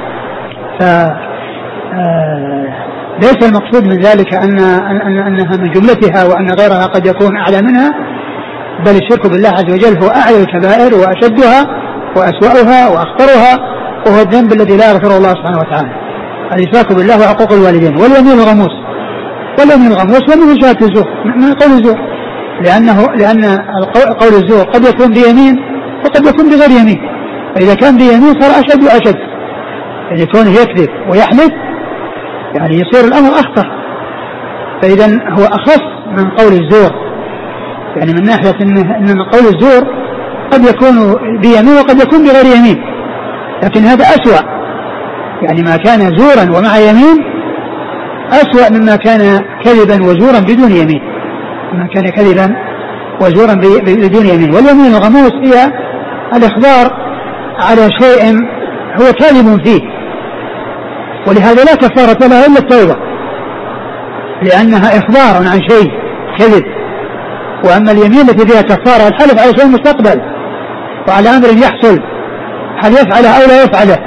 S2: ليس المقصود من ذلك أنها من جملتها وأن غيرها قد يكون أعلى منها، بل الشرك بالله عز وجل هو أعلى الكبائر وأشدها وأسوأها وأخطرها، وهو الذنب الذي لا يغفره الله سبحانه وتعالى. الإشراك بالله وعقوق الوالدين واليمين الغموس ومن شهادة الزور، من قول الزور، لأن قول الزور قد يكون بيمين وقد يكون بغير يمين، فإذا كان بيمين صار أشد وأشد، يعني كونه يكذب ويحلف يعني يصير الأمر أخطر. فإذا هو أخص من قول الزور، يعني من ناحية أن قول الزور قد يكون بيمين وقد يكون بغير يمين، لكن هذا أسوأ، يعني ما كان زورا ومع يمين أسوأ مما كان كذبا وزورا بدون يمين، ما كان كذبا وزورا بدون يمين. واليمين الغموس هي الإخبار على شيء هو كاذب فيه، ولهذا لا كفارة لها إلا التوبة، لأنها إخبار عن شيء كذب. وأما اليمين التي فيها كفارة الحلف على شيء مستقبل وعلى أمر يحصل، هل يفعله أو لا يفعله،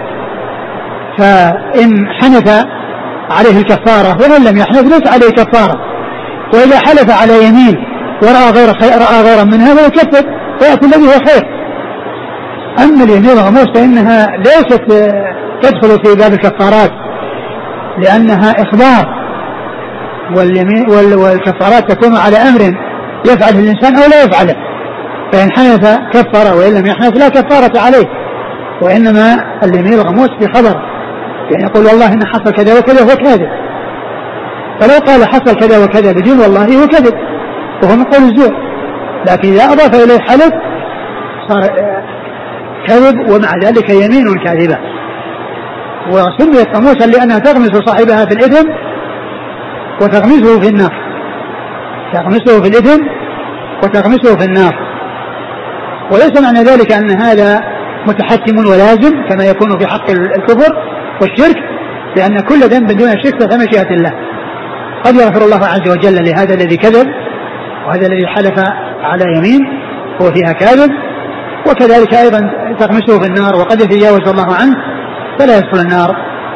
S2: فإن حنث عليه الكفارة ومن لم يحنث ليس عليه كفارة. وإذا حلف على يمين ورأى غيرا منها فيكفر ويأتي الذي هو خير. أما اليمين الغموس فإنها ليست تدخل في باب الكفارات، لأنها إخبار، والكفارات تكون على أمر يفعله الإنسان أو لا يفعله، فإن حنث كفر وإن لم يحنث لا كفارة عليه. وإنما اليمين الغموس في خبر، يعني يقول والله إن حصل كذا وكذا هو كاذب، فلو قال حصل كذا وكذا بدون والله هو كذب وهو من قول الزور، لكن إذا أضاف إليه حلف صار كذب ومع ذلك يمين كاذبة. وسميت غموسا لأنها تغمس صاحبها في الإثم وتغمسه في النار، تغمسه في الإثم وتغمسه في النار. وليس معنى ذلك أن هذا متحتم ولازم كما يكون في حق الكفر والشرك، لأن كل ذنب دون الشرك فهو مشيئة الله. قد يغفر الله عز وجل لهذا الذي كذب وهذا الذي حلف على يمين هو فيها كاذب، وكذلك أيضا تغمسه في النار، وقد يتجاوز الله عنه فلا يدخل النار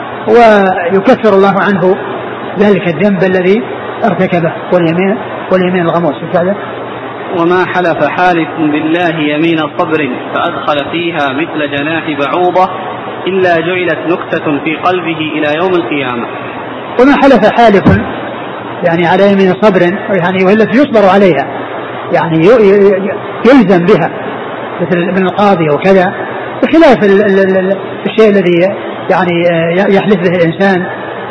S2: ويكفر الله عنه ذلك الذنب الذي ارتكبه. واليمين الغموس كذا.
S1: وما حلف حالف بالله يمين صبر فأدخل فيها مثل جناح بعوضة إلا جعلت نكتة في قلبه إلى يوم القيامة.
S2: وما حلف حالف يعني على يمين صبر يعني وهي التي يصبر عليها، يعني يلزم بها مثل من القاضي وكذا، بخلاف الشيء الذي يعني يحلف به الإنسان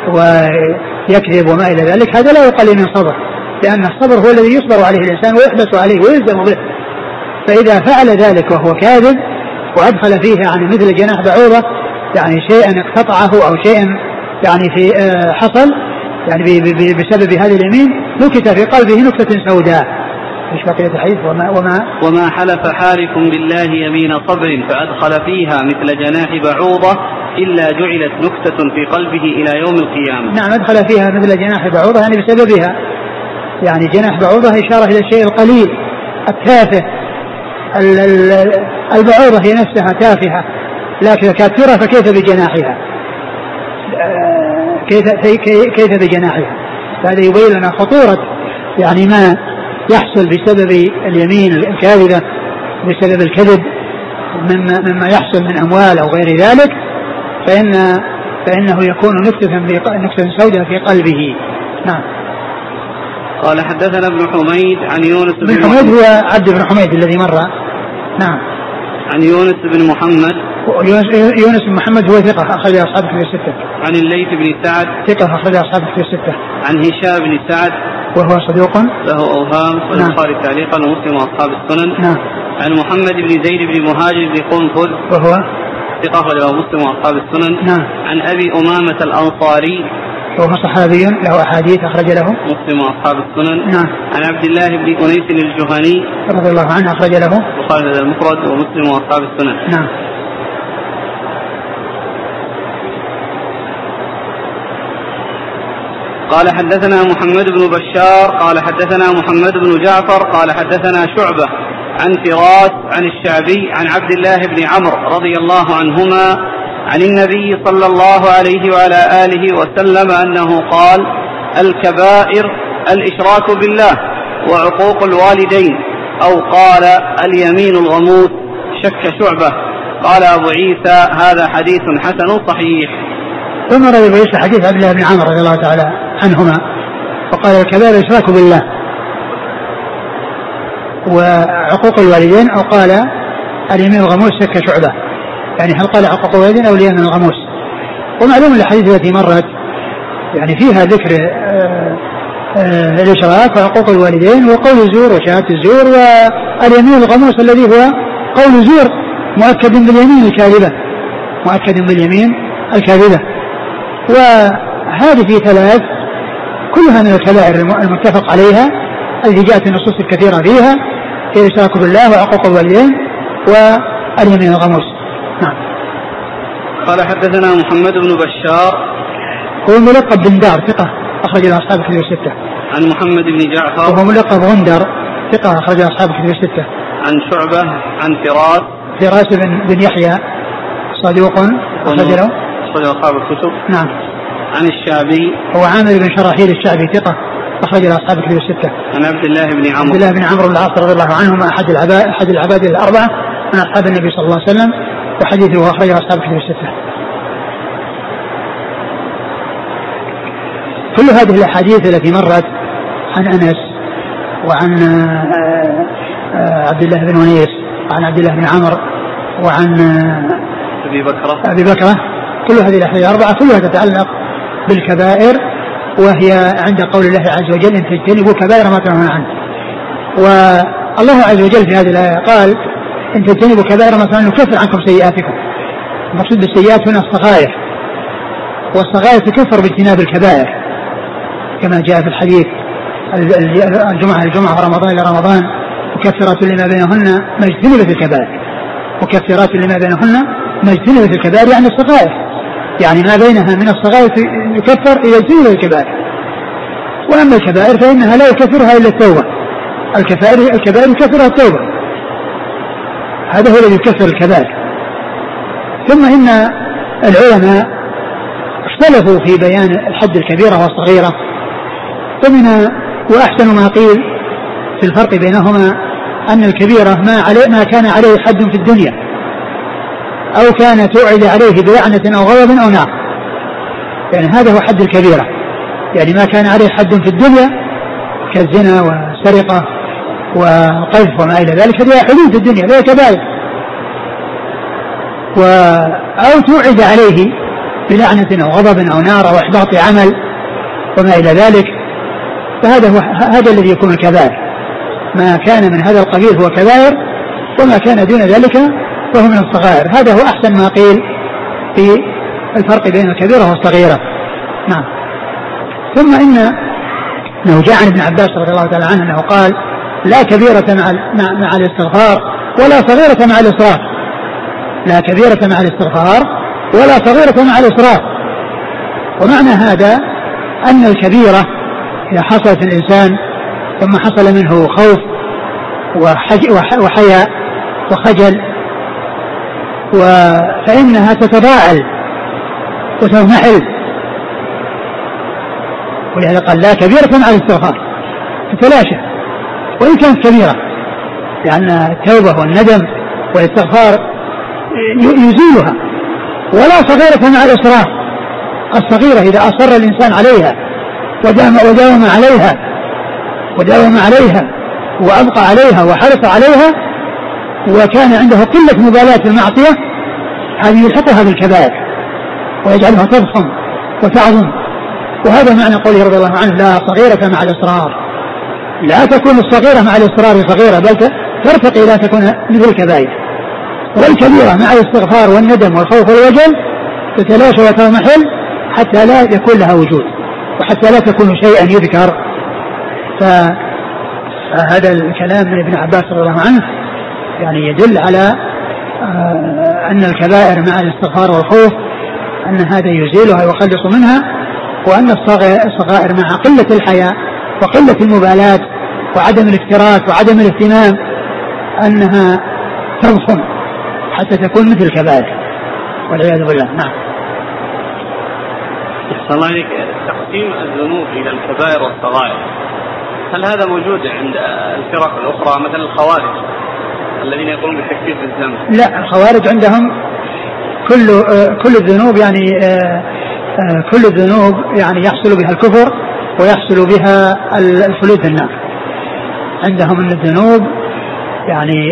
S2: ويكذب وما إلى ذلك، هذا لا يقل من صبر، لأن الصبر هو الذي يصبر عليه الإنسان ويحبس عليه ويلزم به. فإذا فعل ذلك وهو كاذب وأدخل فيه يعني مثل جناح بعوضة يعني شيئا اقتطعه أو شيئا يعني في حصل يعني بسبب هذه اليمين نكت في قلبه نكتة سوداء. مش بقية الحديث
S1: وما حلف حالف بالله يمين صبر فأدخل فيها مثل جناح بعوضة إلا جعلت نكتة في قلبه إلى يوم القيامة.
S2: نعم، أدخل فيها مثل جناح بعوضة يعني بسببها، يعني جناح بعوضة إشارة إلى الشيء القليل التافه. البعوضة هي نفسها تافهة لكن كثيرة، فكيف بجناحها؟ كيف بجناحها؟ هذا يبين لنا خطورة يعني ما يحصل بسبب اليمين الكاذبة، بسبب الكذب مما يحصل من أموال أو غير ذلك، فإنه يكون نكتة سوداء في قلبه. نعم.
S1: قال حدثنا ابن حميد عن يونس بن
S2: حميد هو عبد بن حميد الذي مر. نعم.
S1: عن يونس بن محمد.
S2: يونس بن محمد هو ثقة أخرج أصحابه في الستة.
S1: عن الليث بن سعد
S2: ثقة أخرج أصحابه في الستة.
S1: عن هشام بن سعد
S2: وهو صدوق
S1: له أوهام والبخاري تعليقا ومسلم وأصحاب السنن.
S2: نعم.
S1: عن محمد بن زيد بن مهاجر بن قنفذ
S2: وهو
S1: ثقة أخرجه مسلم وأصحاب السنن.
S2: نعم.
S1: عن أبي أمامة الأنصاري
S2: وهو صحابي له أحاديث أخرج له
S1: مسلم وأصحاب السنن.
S2: نعم.
S1: عن عبد الله بن أنيس الجهني
S2: رضي الله عنه أخرج له
S1: البخاري المفرد ومسلم وأصحاب السنن.
S2: نعم.
S1: قال حدثنا محمد بن بشار قال حدثنا محمد بن جعفر قال حدثنا شعبة عن فراس عن الشعبي عن عبد الله بن عمرو رضي الله عنهما عن النبي صلى الله عليه وعلى آله وسلم أنه قال: الكبائر الإشراك بالله وعقوق الوالدين، أو قال اليمين الغموس. شك شعبة. قال أبو عيسى: هذا حديث حسن صحيح.
S2: ثم روى أبو عيسى حديث عبد الله بن عمرو رضي الله تعالى عنهما وقال: الكبائر الإشراك بالله وعقوق الوالدين، أو قال اليمين الغموس. شك شعبة، يعني هل قال عقوق الوالدين أو اليمين الغموس؟ ومعلوم الحديث التي مرت يعني فيها ذكر الإشراك وعقوق الوالدين وقول الزور وشهادة الزور واليمين الغموس الذي هو قول زور مؤكد باليمين الكاذبة، مؤكد باليمين الكاذبة. وهذه في ثلاث كلها من الكبائر المتفق عليها التي جاءت النصوص الكثيرة فيها، هي الإشراك بالله وعقوق الوالدين واليمين الغموس. نعم.
S1: قال حدثنا محمد بن بشار
S2: هو ملقب بن دار ثقة أخرج له أصحاب الكتب الستة.
S1: عن محمد بن جعفر
S2: وهو ملقب غندر ثقة أخرج له أصحاب الكتب الستة.
S1: عن شعبة عن
S2: فراس بن يحيى صدوق أخرج له
S1: أصحاب الكتب.
S2: نعم.
S1: عن الشعبي
S2: هو عامر بن شراحيل الشعبي ثقة أخرج له أصحاب الكتب الستة.
S1: عن عبد الله بن
S2: عمرو بن العاص رضي الله عنهما أحد العباد الأربعة من أصحاب النبي صلى الله عليه وسلم، وحديثه أخرج له أصحاب الكتب الستة. كل هذه الأحاديث التي مرت عن أنس وعن عبد الله بن ونيس وعن عبد الله بن عمرو وعن أبي بكرة كل هذه الأحاديث الأربعة كلها تتعلق بالكبائر، وهي عند قول الله عز وجل إن تجتنبوا كبائر ما تنهون عنه. والله عز وجل في هذه الآية قال إن تجتنبوا كبائر ما تنهون نكفر عنكم سيئاتكم. المقصود بالسيئات هنا الصغائر، والصغائر تكفر باجتناب الكبائر كما جاء في الحديث الجمعة رمضان إلى رمضان مكفرات لما بينهن ما اجتنبت الكبائر، مكفرات لما بينهن ما اجتنبت الكبائر يعني الصغائر، يعني ما بينها من الصغائر يكفر إذا اجتنبت الكبائر. وأما الكبائر فإنها لا يكفرها إلا التوبة، الكبائر يكفرها التوبة، هذا هو الذي يكفر الكبائر. ثم إن العلماء اختلفوا في بيان الحد الكبيرة والصغيرة، وأحسن ما قيل في الفرق بينهما أن الكبيرة ما كان عليه حد في الدنيا أو كان توعد عليه بلعنة أو غضب أو نار، يعني هذا هو حد الكبيرة، يعني ما كان عليه حد في الدنيا كالزنا وسرقة وقذف وما إلى ذلك، هذه حدود في الدنيا لا كبائر، أو توعد عليه بلعنة أو غضب أو نار أو إحباط عمل وما إلى ذلك، فهذا الذي يكون الكبائر. ما كان من هذا القبيل هو كبائر، وما كان دون ذلك فهو من الصغائر. هذا هو أحسن ما قيل في الفرق بين الكبيرة والصغيرة. نعم. ثم إنه جاء عن ابن عباس رضي الله تعالى عنه أنه قال لا كبيرة مع الاستغفار ولا صغيرة مع الإصرار، لا كبيرة مع الاستغفار ولا صغيرة مع الإصرار. ومعنى هذا أن الكبيرة إذا حصلت الإنسان ثم حصل منه خوف وحياء وخجل فإنها تتضاعل وتضمحل، ولهذا قال لا كبيرة مع الاستغفار، تتلاشى وإن كانت كبيرة، لأن التوبة والندم والاستغفار يزيلها. ولا صغيرة مع الإصرار، الصغيرة إذا أصر الإنسان عليها وداوم عليها وأبقى عليها وحرص عليها وكان عنده قلة مبالاة المعصية، هذه يلحقها بالكبائر ويجعلها تضخم وتعظم. وهذا معنى قوله رضي الله عنه لا صغيرة مع الإصرار، لا تكون الصغيرة مع الإصرار صغيرة بل ترتقي إلى تكون مثل الكبائر. والكبيرة مع الاستغفار والندم والخوف والوجل تتلاشى وتضمحل حتى لا يكون لها وجود وحتى لا تكون شيئا يذكر. فهذا الكلام من ابن عباس رضي الله عنه يعني يدل على أن الكبائر مع الاستغفار والخوف أن هذا يزيلها ويخلص منها، وأن الصغائر مع قلة الحياء وقلة المبالاة وعدم الاكتراث وعدم الاهتمام أنها تضخم حتى تكون مثل الكبائر والعياذ بالله. نعم.
S1: أحسن الله عليك. تقسيم الذنوب إلى الكبائر والصغائر هل هذا موجود عند الفرق الأخرى مثل الخوارج الذين يقولون بتكفير الذنب؟ لا،
S2: الخوارج عندهم كل الذنوب يعني كل الذنوب يعني يحصل بها الكفر ويحصل بها الخلود في النار. عندهم ان الذنوب يعني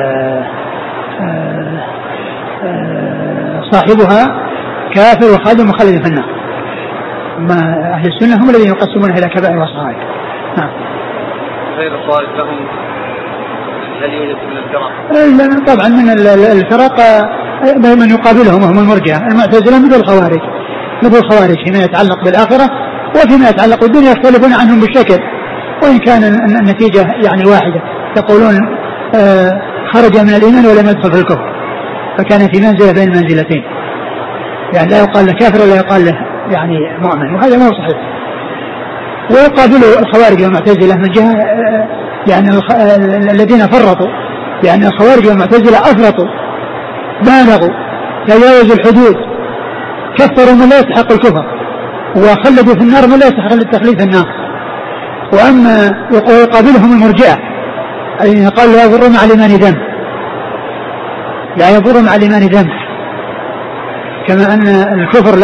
S2: صاحبها كافر وخادم مخلد في النار. ما أهل السنة هم الذين يقسمونها إلى كبائر وصغائر. نعم.
S1: غير الخوارج لهم هل يوجد من الفرق؟
S2: طبعا من الفرق من يقابلهم وهم المرجئة. المعتزلة مثل الخوارج فيما يتعلق بالآخرة، وفيما يتعلق بالدنيا يختلفون عنهم بالشكل، وإن كان النتيجة يعني واحدة. يقولون خرج من الإيمان ولم يدخل في الكفر، فكان في منزلة بين المنزلتين، يعني لا يقال له كافر ولا يقال له يعني مؤمن، وهذا ما هو صحيح. ويقابلوا الخوارج والمعتزلة من جهة يعني الذين فرطوا، لأن الخوارج والمعتزلة أفرطوا بالغوا تجاوزوا الحدود، كفروا من لا يستحق الكفر وخلدوا في النار من لا يستحق التخليد في النار. وأما يقابلهم المرجئة الذين قالوا لا يضر مع الإيمان ذنب، لا يضر مع الإيمان ذنب، كما أن الكفر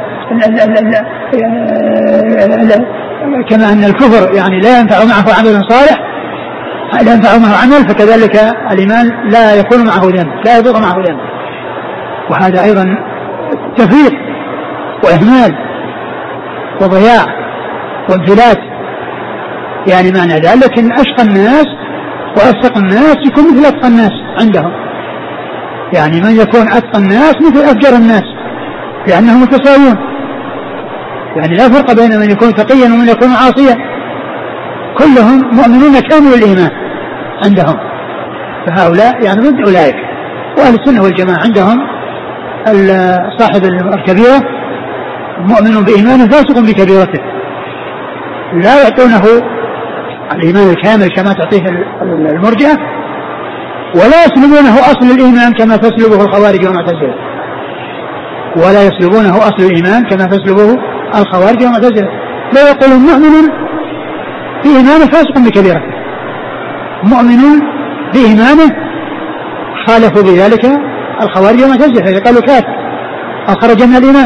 S2: كما أن الكفر يعني لا ينفع معه عمل صالح، لا ينفع معه عمل، فكذلك الإيمان لا يكون معه ذنب، لا يضر معه ذنب. وهذا أيضا تفريط وإهمال وضياع وانفلات، يعني معنى ذلك أن أشقى الناس وأفسق الناس يكون مثل أتقى الناس عندهم، يعني من يكون أتقى الناس مثل أفجر الناس، لأنهم متساوون، يعني لا فرق بين من يكون تقيا ومن يكون عاصيا، كلهم مؤمنون كامل الإيمان عندهم. فهؤلاء يعني ضد أولئك. وأهل السنة والجماعة عندهم صاحب الكبيرة مؤمن بإيمانه فاسق بكبيرته، لا يعطونه الإيمان الكامل كما تعطيه المرجئة، ولا يسلبونه أصل الإيمان كما تسلبه الخوارج والمعتزلة، ولا يسلبونه أصل الإيمان كما تسلبه الخوارج والمعتزلة. لا يقولون مؤمن بإيمانه فاسق بكبيرته، مؤمن بإيمانه خالفوا بذلك الخوارج والمعتزلة فقالوا كافر أو خرج من الإيمان،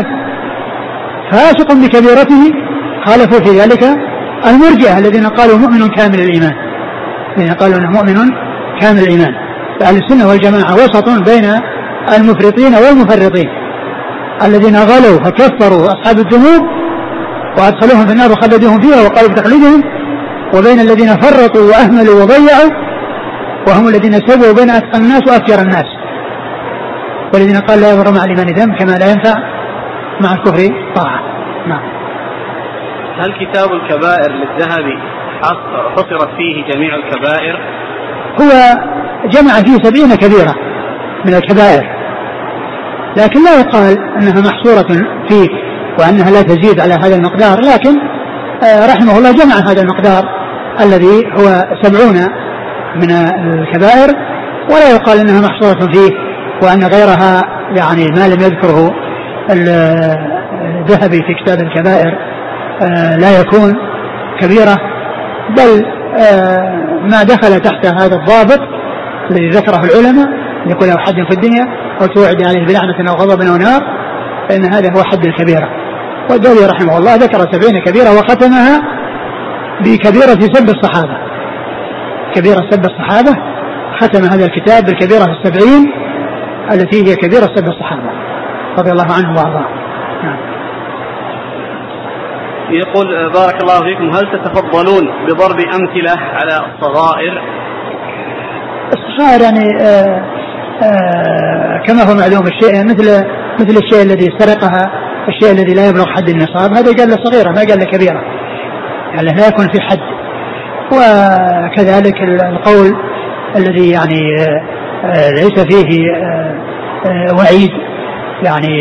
S2: فاسق بكبيرته خالفوا في ذلك المرجئة الذين قالوا مؤمن كامل الإيمان، الذين قالوا أنه مؤمن كامل الإيمان. فأهل السنة والجماعة وسط بين المفرطين والمفرطين، الذين غلوا فكفروا أصحاب الذنوب وأدخلوهم في النار وخلدوهم فيها وقالوا بتقليدهم، وبين الذين فرطوا وأهملوا وضيعوا وهم الذين سبوا بين أتقى الناس وأفجر الناس، والذين قال لا يضر مع الإيمان ذنب كما لا ينفع مع الكفر طاعة. نعم.
S1: هل كتاب الكبائر للذهبي حصرت فيه جميع الكبائر؟
S2: هو جمع فيه 70 كبيرة من الكبائر، لكن لا يقال أنها محصورة فيه وأنها لا تزيد على هذا المقدار، لكن رحمه الله جمع هذا المقدار الذي هو 70 من الكبائر، ولا يقال أنها محصورة فيه وأن غيرها يعني ما لم يذكره الذهبي في كتاب الكبائر لا يكون كبيرة، بل ما دخل تحت هذا الضابط الذي ذكره العلماء يقول له حد في الدنيا أو توعد عليه بلعنة أو غضب أو نار، فإن هذا هو حد الكبيرة. والدولي رحمه الله ذكر 70 كبيرة وختمها بكبيرة سب الصحابة، كبيرة سب الصحابة، ختم هذا الكتاب بالكبيرة 70 التي هي كبيرة سب الصحابة رضي الله عنهم وأرضاهم.
S1: يقول بارك الله فيكم، هل تتفضلون بضرب أمثلة على الصغائر؟
S2: الصغائر يعني كما هو معلوم الشيء مثل الشيء الذي سرقها، الشيء الذي لا يبلغ حد النصاب هذا قال له صغيرة ما قال له كبيرة، يعني لا يكون في حد. وكذلك القول الذي يعني ليس فيه وعيد، يعني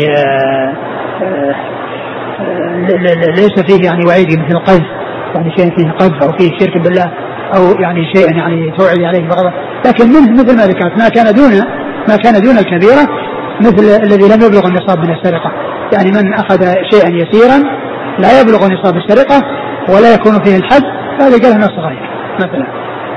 S2: ليس فيه يعني وعيد مثل القذف، يعني شيء فيه قذف أو فيه شرك بالله أو يعني شيء يعني توعد عليه بغضب، لكن مثل ما ذكرت ما كان دون الكبيرة مثل الذي لم يبلغ النصاب من السرقة، يعني من أخذ شيئا يسيرا لا يبلغ نصاب السرقة ولا يكون فيه الحد هذا قال أنه صغير مثلا.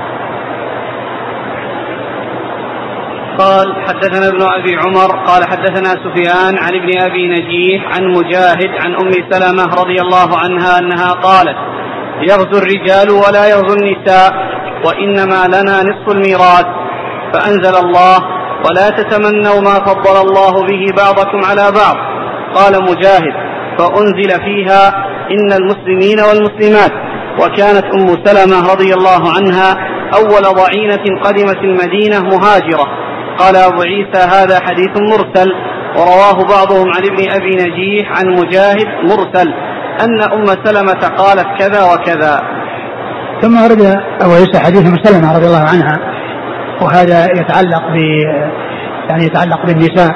S1: قال حدثنا ابن أبي عمر قال حدثنا سفيان عن ابن أبي نجيح عن مجاهد عن أم سلمة رضي الله عنها أنها قالت يغزو الرجال ولا يغزو النساء وإنما لنا نصف الميراث، فأنزل الله ولا تتمنوا ما فضل الله به بعضكم على بعض. قال مجاهد فأنزل فيها إن المسلمين والمسلمات، وكانت أم سلمة رضي الله عنها أول ضعينة قدمت المدينة مهاجرة. قال أبو عيسى هذا حديث مرسل، ورواه بعضهم عن ابن أبي نجيح عن مجاهد مرسل أن أم سلمة قالت كذا وكذا.
S2: ثم ورد أبو عيسى حديث أم سلمة رضي الله عنها، وهذا يتعلق بالنساء،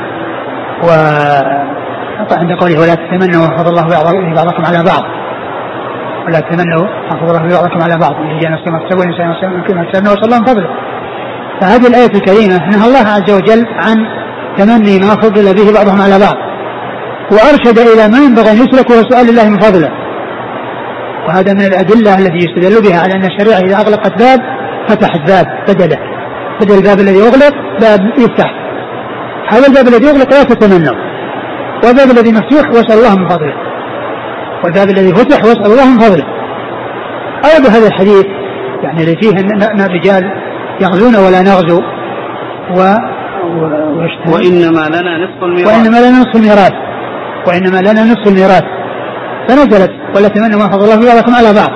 S2: وعند قوله ولا تتمنوا فضل الله بعضكم على بعض، ولا تتمنوا فضل الله بعضكم على بعض، الرجال نصيب ما اكتسبوا والنساء نصيب ما اكتسبن وصلى الله من فضله. فهذه الآية الكريمة نهى الله عز وجل عن تمني ما فضل به بعضهم على بعض، وأرشد إلى ما ينبغي أن يسلك وهو سؤال الله من فضله. وهذا من الأدلة التي يستدل بها على أن الشريعة إذا أغلقت باب فتحت باب بدله، بدل الباب الذي يغلق باب يفتح. هذا الباب الذي يغلق لا تتمنوا، والباب الذي مفتوح واسأل الله من فضله، والباب الذي فتح واسأل الله من فضله. أيضا هذا الحديث يعني اللي فيه أن الرجال يغزون ولا نغزو
S1: وإنما لنا نصف
S2: الميراث فنزلت ولا تمنوا ما فضل الله بعضكم على بعض.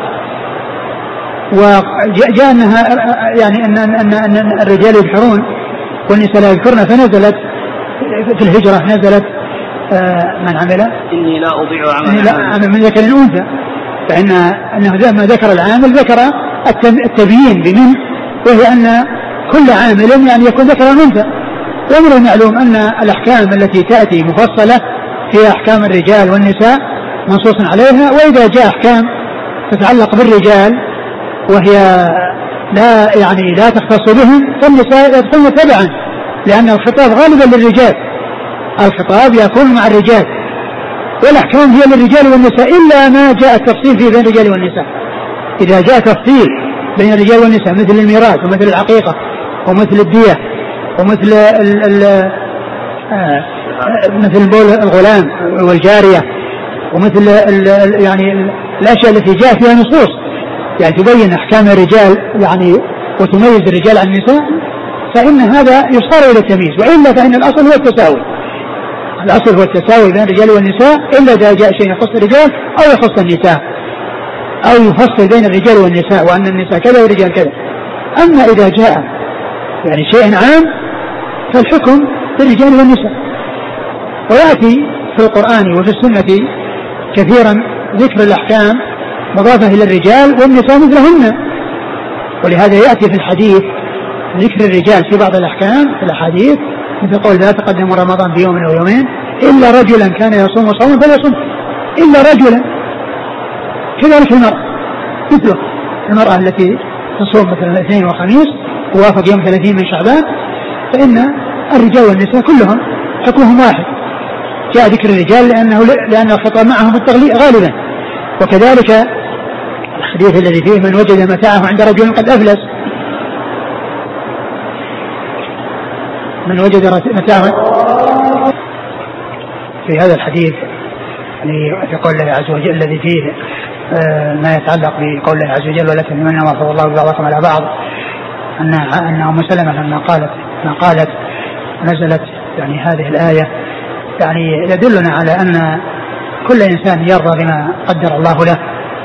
S2: وجاء أنها يعني أن الرجال يبحرون والنساء لا يذكرن، فنزلت في الهجرة نزلت من عمل
S1: إني لا أضيع عمل
S2: من ذكر أنثى، فإنه لما ذكر العامل ذكر التبيين بمن، وهي أن كل عامل يعني يكون ذكر أنثى. ومن المعلوم أن الأحكام التي تأتي مفصلة هي أحكام الرجال والنساء منصوص عليها، وإذا جاء أحكام تتعلق بالرجال وهي لا تختص بهم فالنساء يدخلن تبعا، لأن الخطاب غالبا للرجال، الخطاب يكون مع الرجال، والأحكام هي للرجال والنساء إلا ما جاء التفصيل فيه بين الرجال والنساء. إذا جاء تفصيل بين الرجال والنساء مثل الميراث ومثل العقيقة ومثل الدية ومثل مثل بول الغلام والجارية ومثل يعني الأشياء التي جاء فيها نصوص يعني تبين أحكام الرجال يعني وتميز الرجال عن النساء، فإن هذا يصار إلى التمييز. وإلا فإن الأصل هو التساوي، الأصل هو التساوي بين الرجال والنساء، إلا إذا جاء شيء يخص الرجال أو يخص النساء أو يفصل بين الرجال والنساء وأن النساء كذا والرجال كذا. أما إذا جاء يعني شيء عام فالحكم للرجال والنساء. ويأتي في القرآن وفي السنة كثيرا ذكر الأحكام مضافة إلى الرجال والنساء مثلهن، ولهذا يأتي في الحديث ذكر الرجال في بعض الأحكام في الأحاديث مثل قول لا تقدم رمضان بيوم أو يومين إلا رجلا كان يصوم صوما فليصم إلا رجلا. كذلك المرأة مثله، المرأة التي تصوم مثلا الاثنين والخميس ووافق يوم 30 من شعبان، فإن الرجال والنساء كلهم حكمهم واحد. جاء ذكر الرجال لأن الخطاب معهم التغليب غالبا. وكذلك الحديث الذي فيه من وجد متاعه عند رجل قد أفلس، من وجد متاعه في هذا الحديث يعني في قول الله عز وجل الذي فيه ما يتعلق بقول الله عز وجل ولا تتمنوا ما فضل الله بعضكم على بعض، أن أم سلمة لما قالت نزلت يعني هذه الآية يعني يدلنا على أن كل إنسان يرضى بما قدر الله له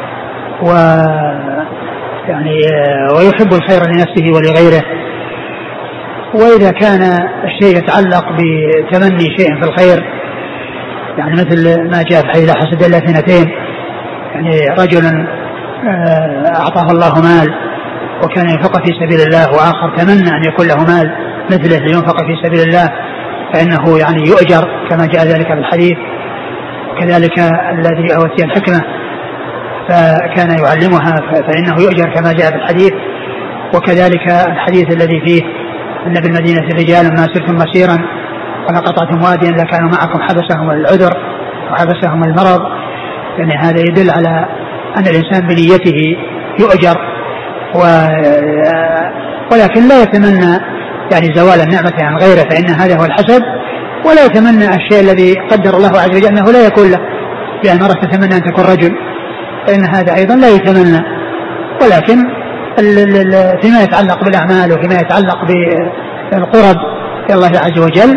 S2: يعني ويحب الخير لنفسه ولغيره. وإذا كان الشيء يتعلق بتمني شيء في الخير يعني مثل ما جاء في حديث لا حسد إلا اثنتين، يعني رجل أعطاه الله مال وكان ينفق في سبيل الله وآخر تمنى أن يكون له مال مثله لينفق في سبيل الله فإنه يعني يؤجر كما جاء ذلك في الحديث. كذلك الذي أوتي الحكمة فكان يعلمها فإنه يؤجر كما جاء في الحديث. وكذلك الحديث الذي فيه أن بالمدينة رجال ما سرتم مسيرا ولقطعتم واديا لكانوا معكم حبسهم العذر وحبسهم المرض، يعني هذا يدل على أن الإنسان بنيته يؤجر ولكن لا يتمنى يعني زوال النعمة عن غيره فإن هذا هو الحسد، ولا يتمنى الشيء الذي قدر الله عز وجل أنه لا يكون له، لأن مرة تتمنى أن تكون رجل فإن هذا أيضا لا يتمنى. ولكن فيما يتعلق بالأعمال وفيما يتعلق بالقرب إلى الله عز وجل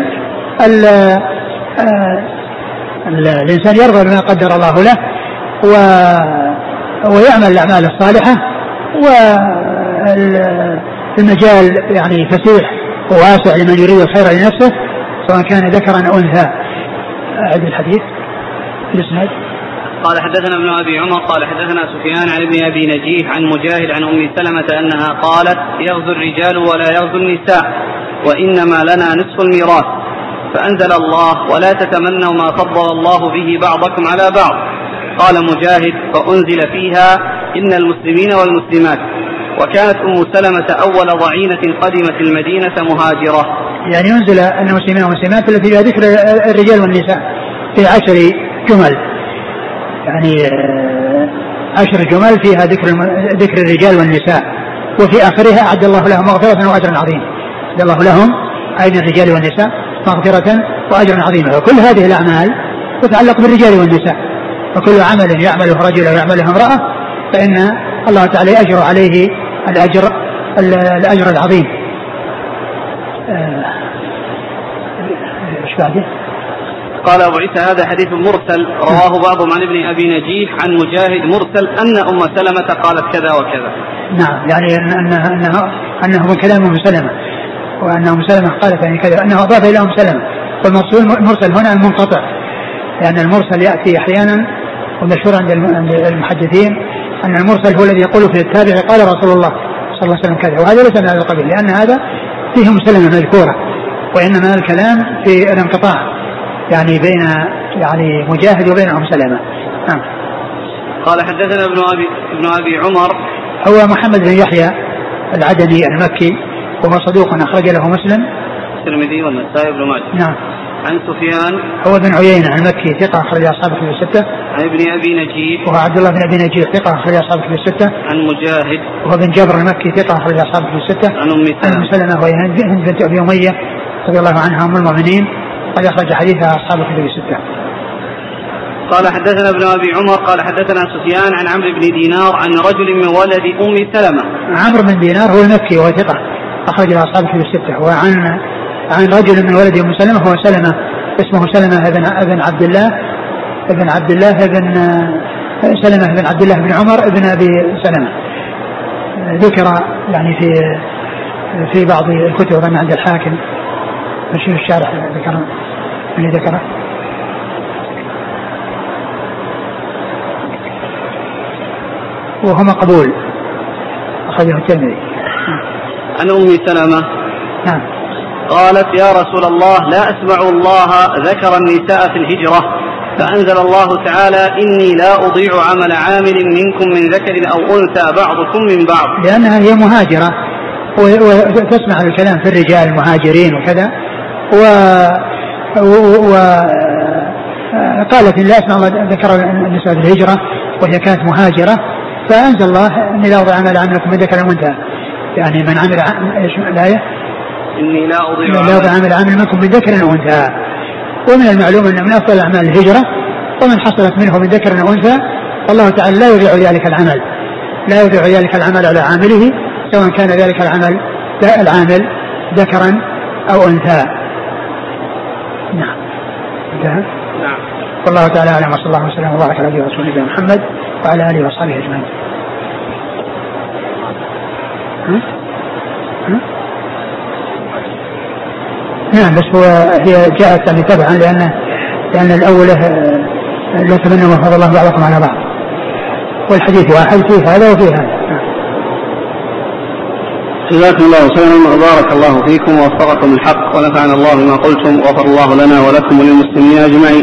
S2: الإنسان يرضى بما قدر الله له ويعمل الأعمال الصالحة المجال يعني فسيح وواسع لمن يريد الخير لنفسه سواء كان ذكرا أو أنثى. أعد الحديث الإسناد.
S1: قال حدثنا ابن أبي عمر قال حدثنا سفيان عن ابن أبي نجيح عن مجاهد عن أم سلمة أنها قالت يغزو الرجال ولا يغزو النساء وإنما لنا نصف الميراث فأنزل الله ولا تتمنوا ما فضل الله به بعضكم على بعض. قال مجاهد فأنزل فيها إن المسلمين والمسلمات. وكانت أم سلمة أول ضعينة قدمت المدينة مهاجرة.
S2: يعني أنزل أن المسلمين والمسلمات التي فيها ذكر الرجال والنساء في 10 جمل، يعني 10 جمل فيها ذكر الرجال والنساء، وفي آخرها أعد الله لهم مغفرة وأجر عظيم. أعد الله لهم أي الرجال والنساء مغفرة وأجر عظيما. وكل هذه الأعمال تتعلق بالرجال والنساء، وكل عمل يعمله رجل ويعمله امرأة فإن الله تعالى يأجر عليه الأجر العظيم. ايش بعده؟
S1: قال أبو عيسى هذا حديث مرسل رواه بعضهم عن ابن أبي نجيح عن مجاهد مرسل أن أم سلمة قالت كذا وكذا.
S2: نعم، يعني أنه من كلام أم سلمة، وأن أم سلمة قالت يعني كذا، أنه أضاف إلى أم سلمة. والمرسل هنا المنقطع، لأن المرسل يأتي أحيانا، ومشهور عند المحدثين أن المرسل هو الذي يقول في التابع قال رسول الله صلى الله عليه وسلم كذا، وهذا ليس من هذا القبيل، لأن هذا فيه أم سلمة مذكورة، وإنما الكلام في الانقطاع يعني بين يعني مجاهد وبين أم سلمة.
S1: قال حدثنا ابن أبي عمر
S2: هو محمد بن يحيى العدني المكي، وهو صدوق أخرج له مسلم
S1: الترمذي والنسائي بن ماجه.
S2: نعم.
S1: عن سفيان
S2: هو بن عيينة المكي ثقة أخرج أصحاب الكتب الستة.
S1: عن ابن أبي نجيح
S2: وهو عبد الله بن أبي نجيح ثقة أخرج أصحاب الكتب الستة.
S1: عن مجاهد
S2: وهو بن جبر المكي ثقة أخرج أصحاب الكتب الستة.
S1: عن أم
S2: سلمة وهي هند بنت أبي أمية رضي الله عنها أم المؤمنين قد أخرج حديثها أصحاب الكتب الستة.
S1: قال حدثنا ابن أبي عمر قال حدثنا سفيان عن عمرو بن دينار عن رجل من ولد أم سلمة.
S2: عمرو بن دينار هو المكي وهو ثقة أخرج له أصحاب الكتب الستة. وعن رجل من ولد أم سلمة هو سلمة اسمه سلمة ابن عبد الله ابن سلمة بن عبد الله بن عمر ابن أبي سلمة. ذكر يعني في بعض الكتب أن عند الحاكم في الشارح ذكره وهو مقبول أخرجه الترمذي.
S1: عن أم سلمة
S2: نعم
S1: قالت يا رسول الله لا أسمع الله ذكر النساء في الهجرة فأنزل الله تعالى إني لا أضيع عمل عامل منكم من ذكر أو أنثى بعضكم من بعض،
S2: لأنها هي مهاجرة وتسمع الكلام في الرجال المهاجرين وكذا، قالت إن لا أسمع الله ذكر النساء في الهجرة وهي كانت مهاجرة، فأنزل الله إني لا أضيع عمل عاملكم من ذكر أو أنثى، يعني من عمل الآية
S1: إني لا
S2: أضيع عمل عامل منكم من ذكر أو أنثى. ومن المعلوم أن من أفضل الأعمال الهجرة، ومن حصلت منه من ذكر أو أنثى الله تعالى لا يضيع ذلك العمل على عامله، سواء كان ذلك العامل ذكرا أو أنثى. نعم. والله تعالى أعلم، وصلى الله وسلم وبارك على رسوله محمد وعلى آله وصحبه أجمعين. نعم، بس هي جاءت يعني تبعا لأن الأولى لا تمنوا ما فضل الله بعضكم على بعض، والحديث واحد فيه هذا وفيه هذا.
S1: جزاكم الله خيرا وبارك الله فيكم ووفقكم الحق ونفعنا الله بما قلتم وغفر الله لنا ولكم وللمسلمين أجمعين.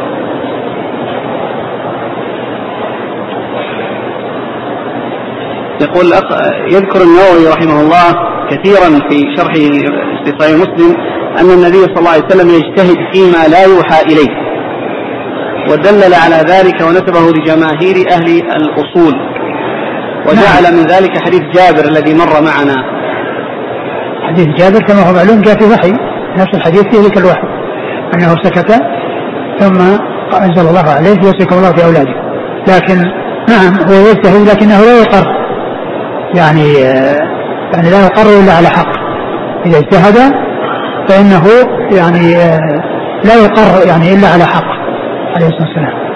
S1: يقول يذكر النووي رحمه الله كثيرا في شرحه في صحيح مسلم أن النبي صلى الله عليه وسلم يجتهد فيما لا يوحى إليه، ودلل على ذلك ونسبه لجماهير أهل الأصول، وجعل من ذلك حديث جابر الذي مر معنا.
S2: حديث جابر كما هو معلوم جاء في وحي، نفس الحديث فيه ذكر الوحي أنه سكت ثم أنزل الله عليه يوصيكم الله في أولاده. لكن نعم هو يجتهد لكنه لا يقر، يعني لا يقر إلا على حق. إذا اجتهد فإنه يعني لا يقر يعني إلا على حق عليه الصلاة والسلام.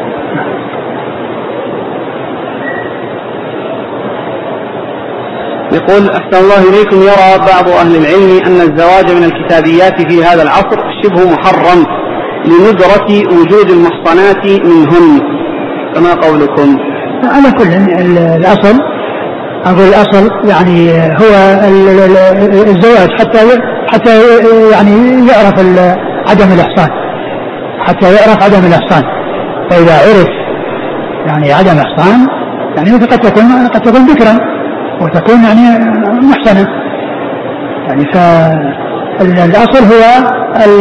S1: يقول أحسن الله إليكم، يرى بعض أهل العلم أن الزواج من الكتابيات في هذا العصر شبه محرم لندرة وجود المحصنات منهن، فما قولكم؟
S2: على كل الأصل يعني هو الزواج حتى يعني يعرف عدم الإحصان، فإذا عرف يعني عدم إحصان يعني قد تكون ذكرا وتكون يعني محسنة يعني. فالأصل هو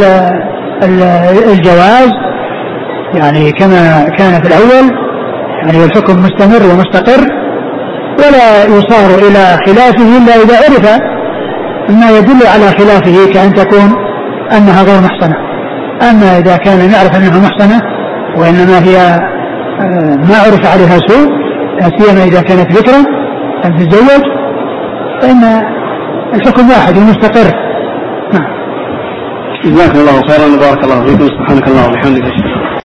S2: الجواز يعني كما كان في الأول يعني، والحكم مستمر ومستقر، ولا يصار إلى خلافه إلا إذا عرف ما يدل على خلافه، كأن تكون أنها غير محسنة. أما إذا كان نعرف أنها محسنة وإنما هي ما عرف عليها سوء، سيما إذا كانت ذكرا أن تتزوج، فإن الحكم واحد ومستقر.
S1: جزاكم الله خيرا وبارك الله فيكم. سبحانك اللهم وبحمدك.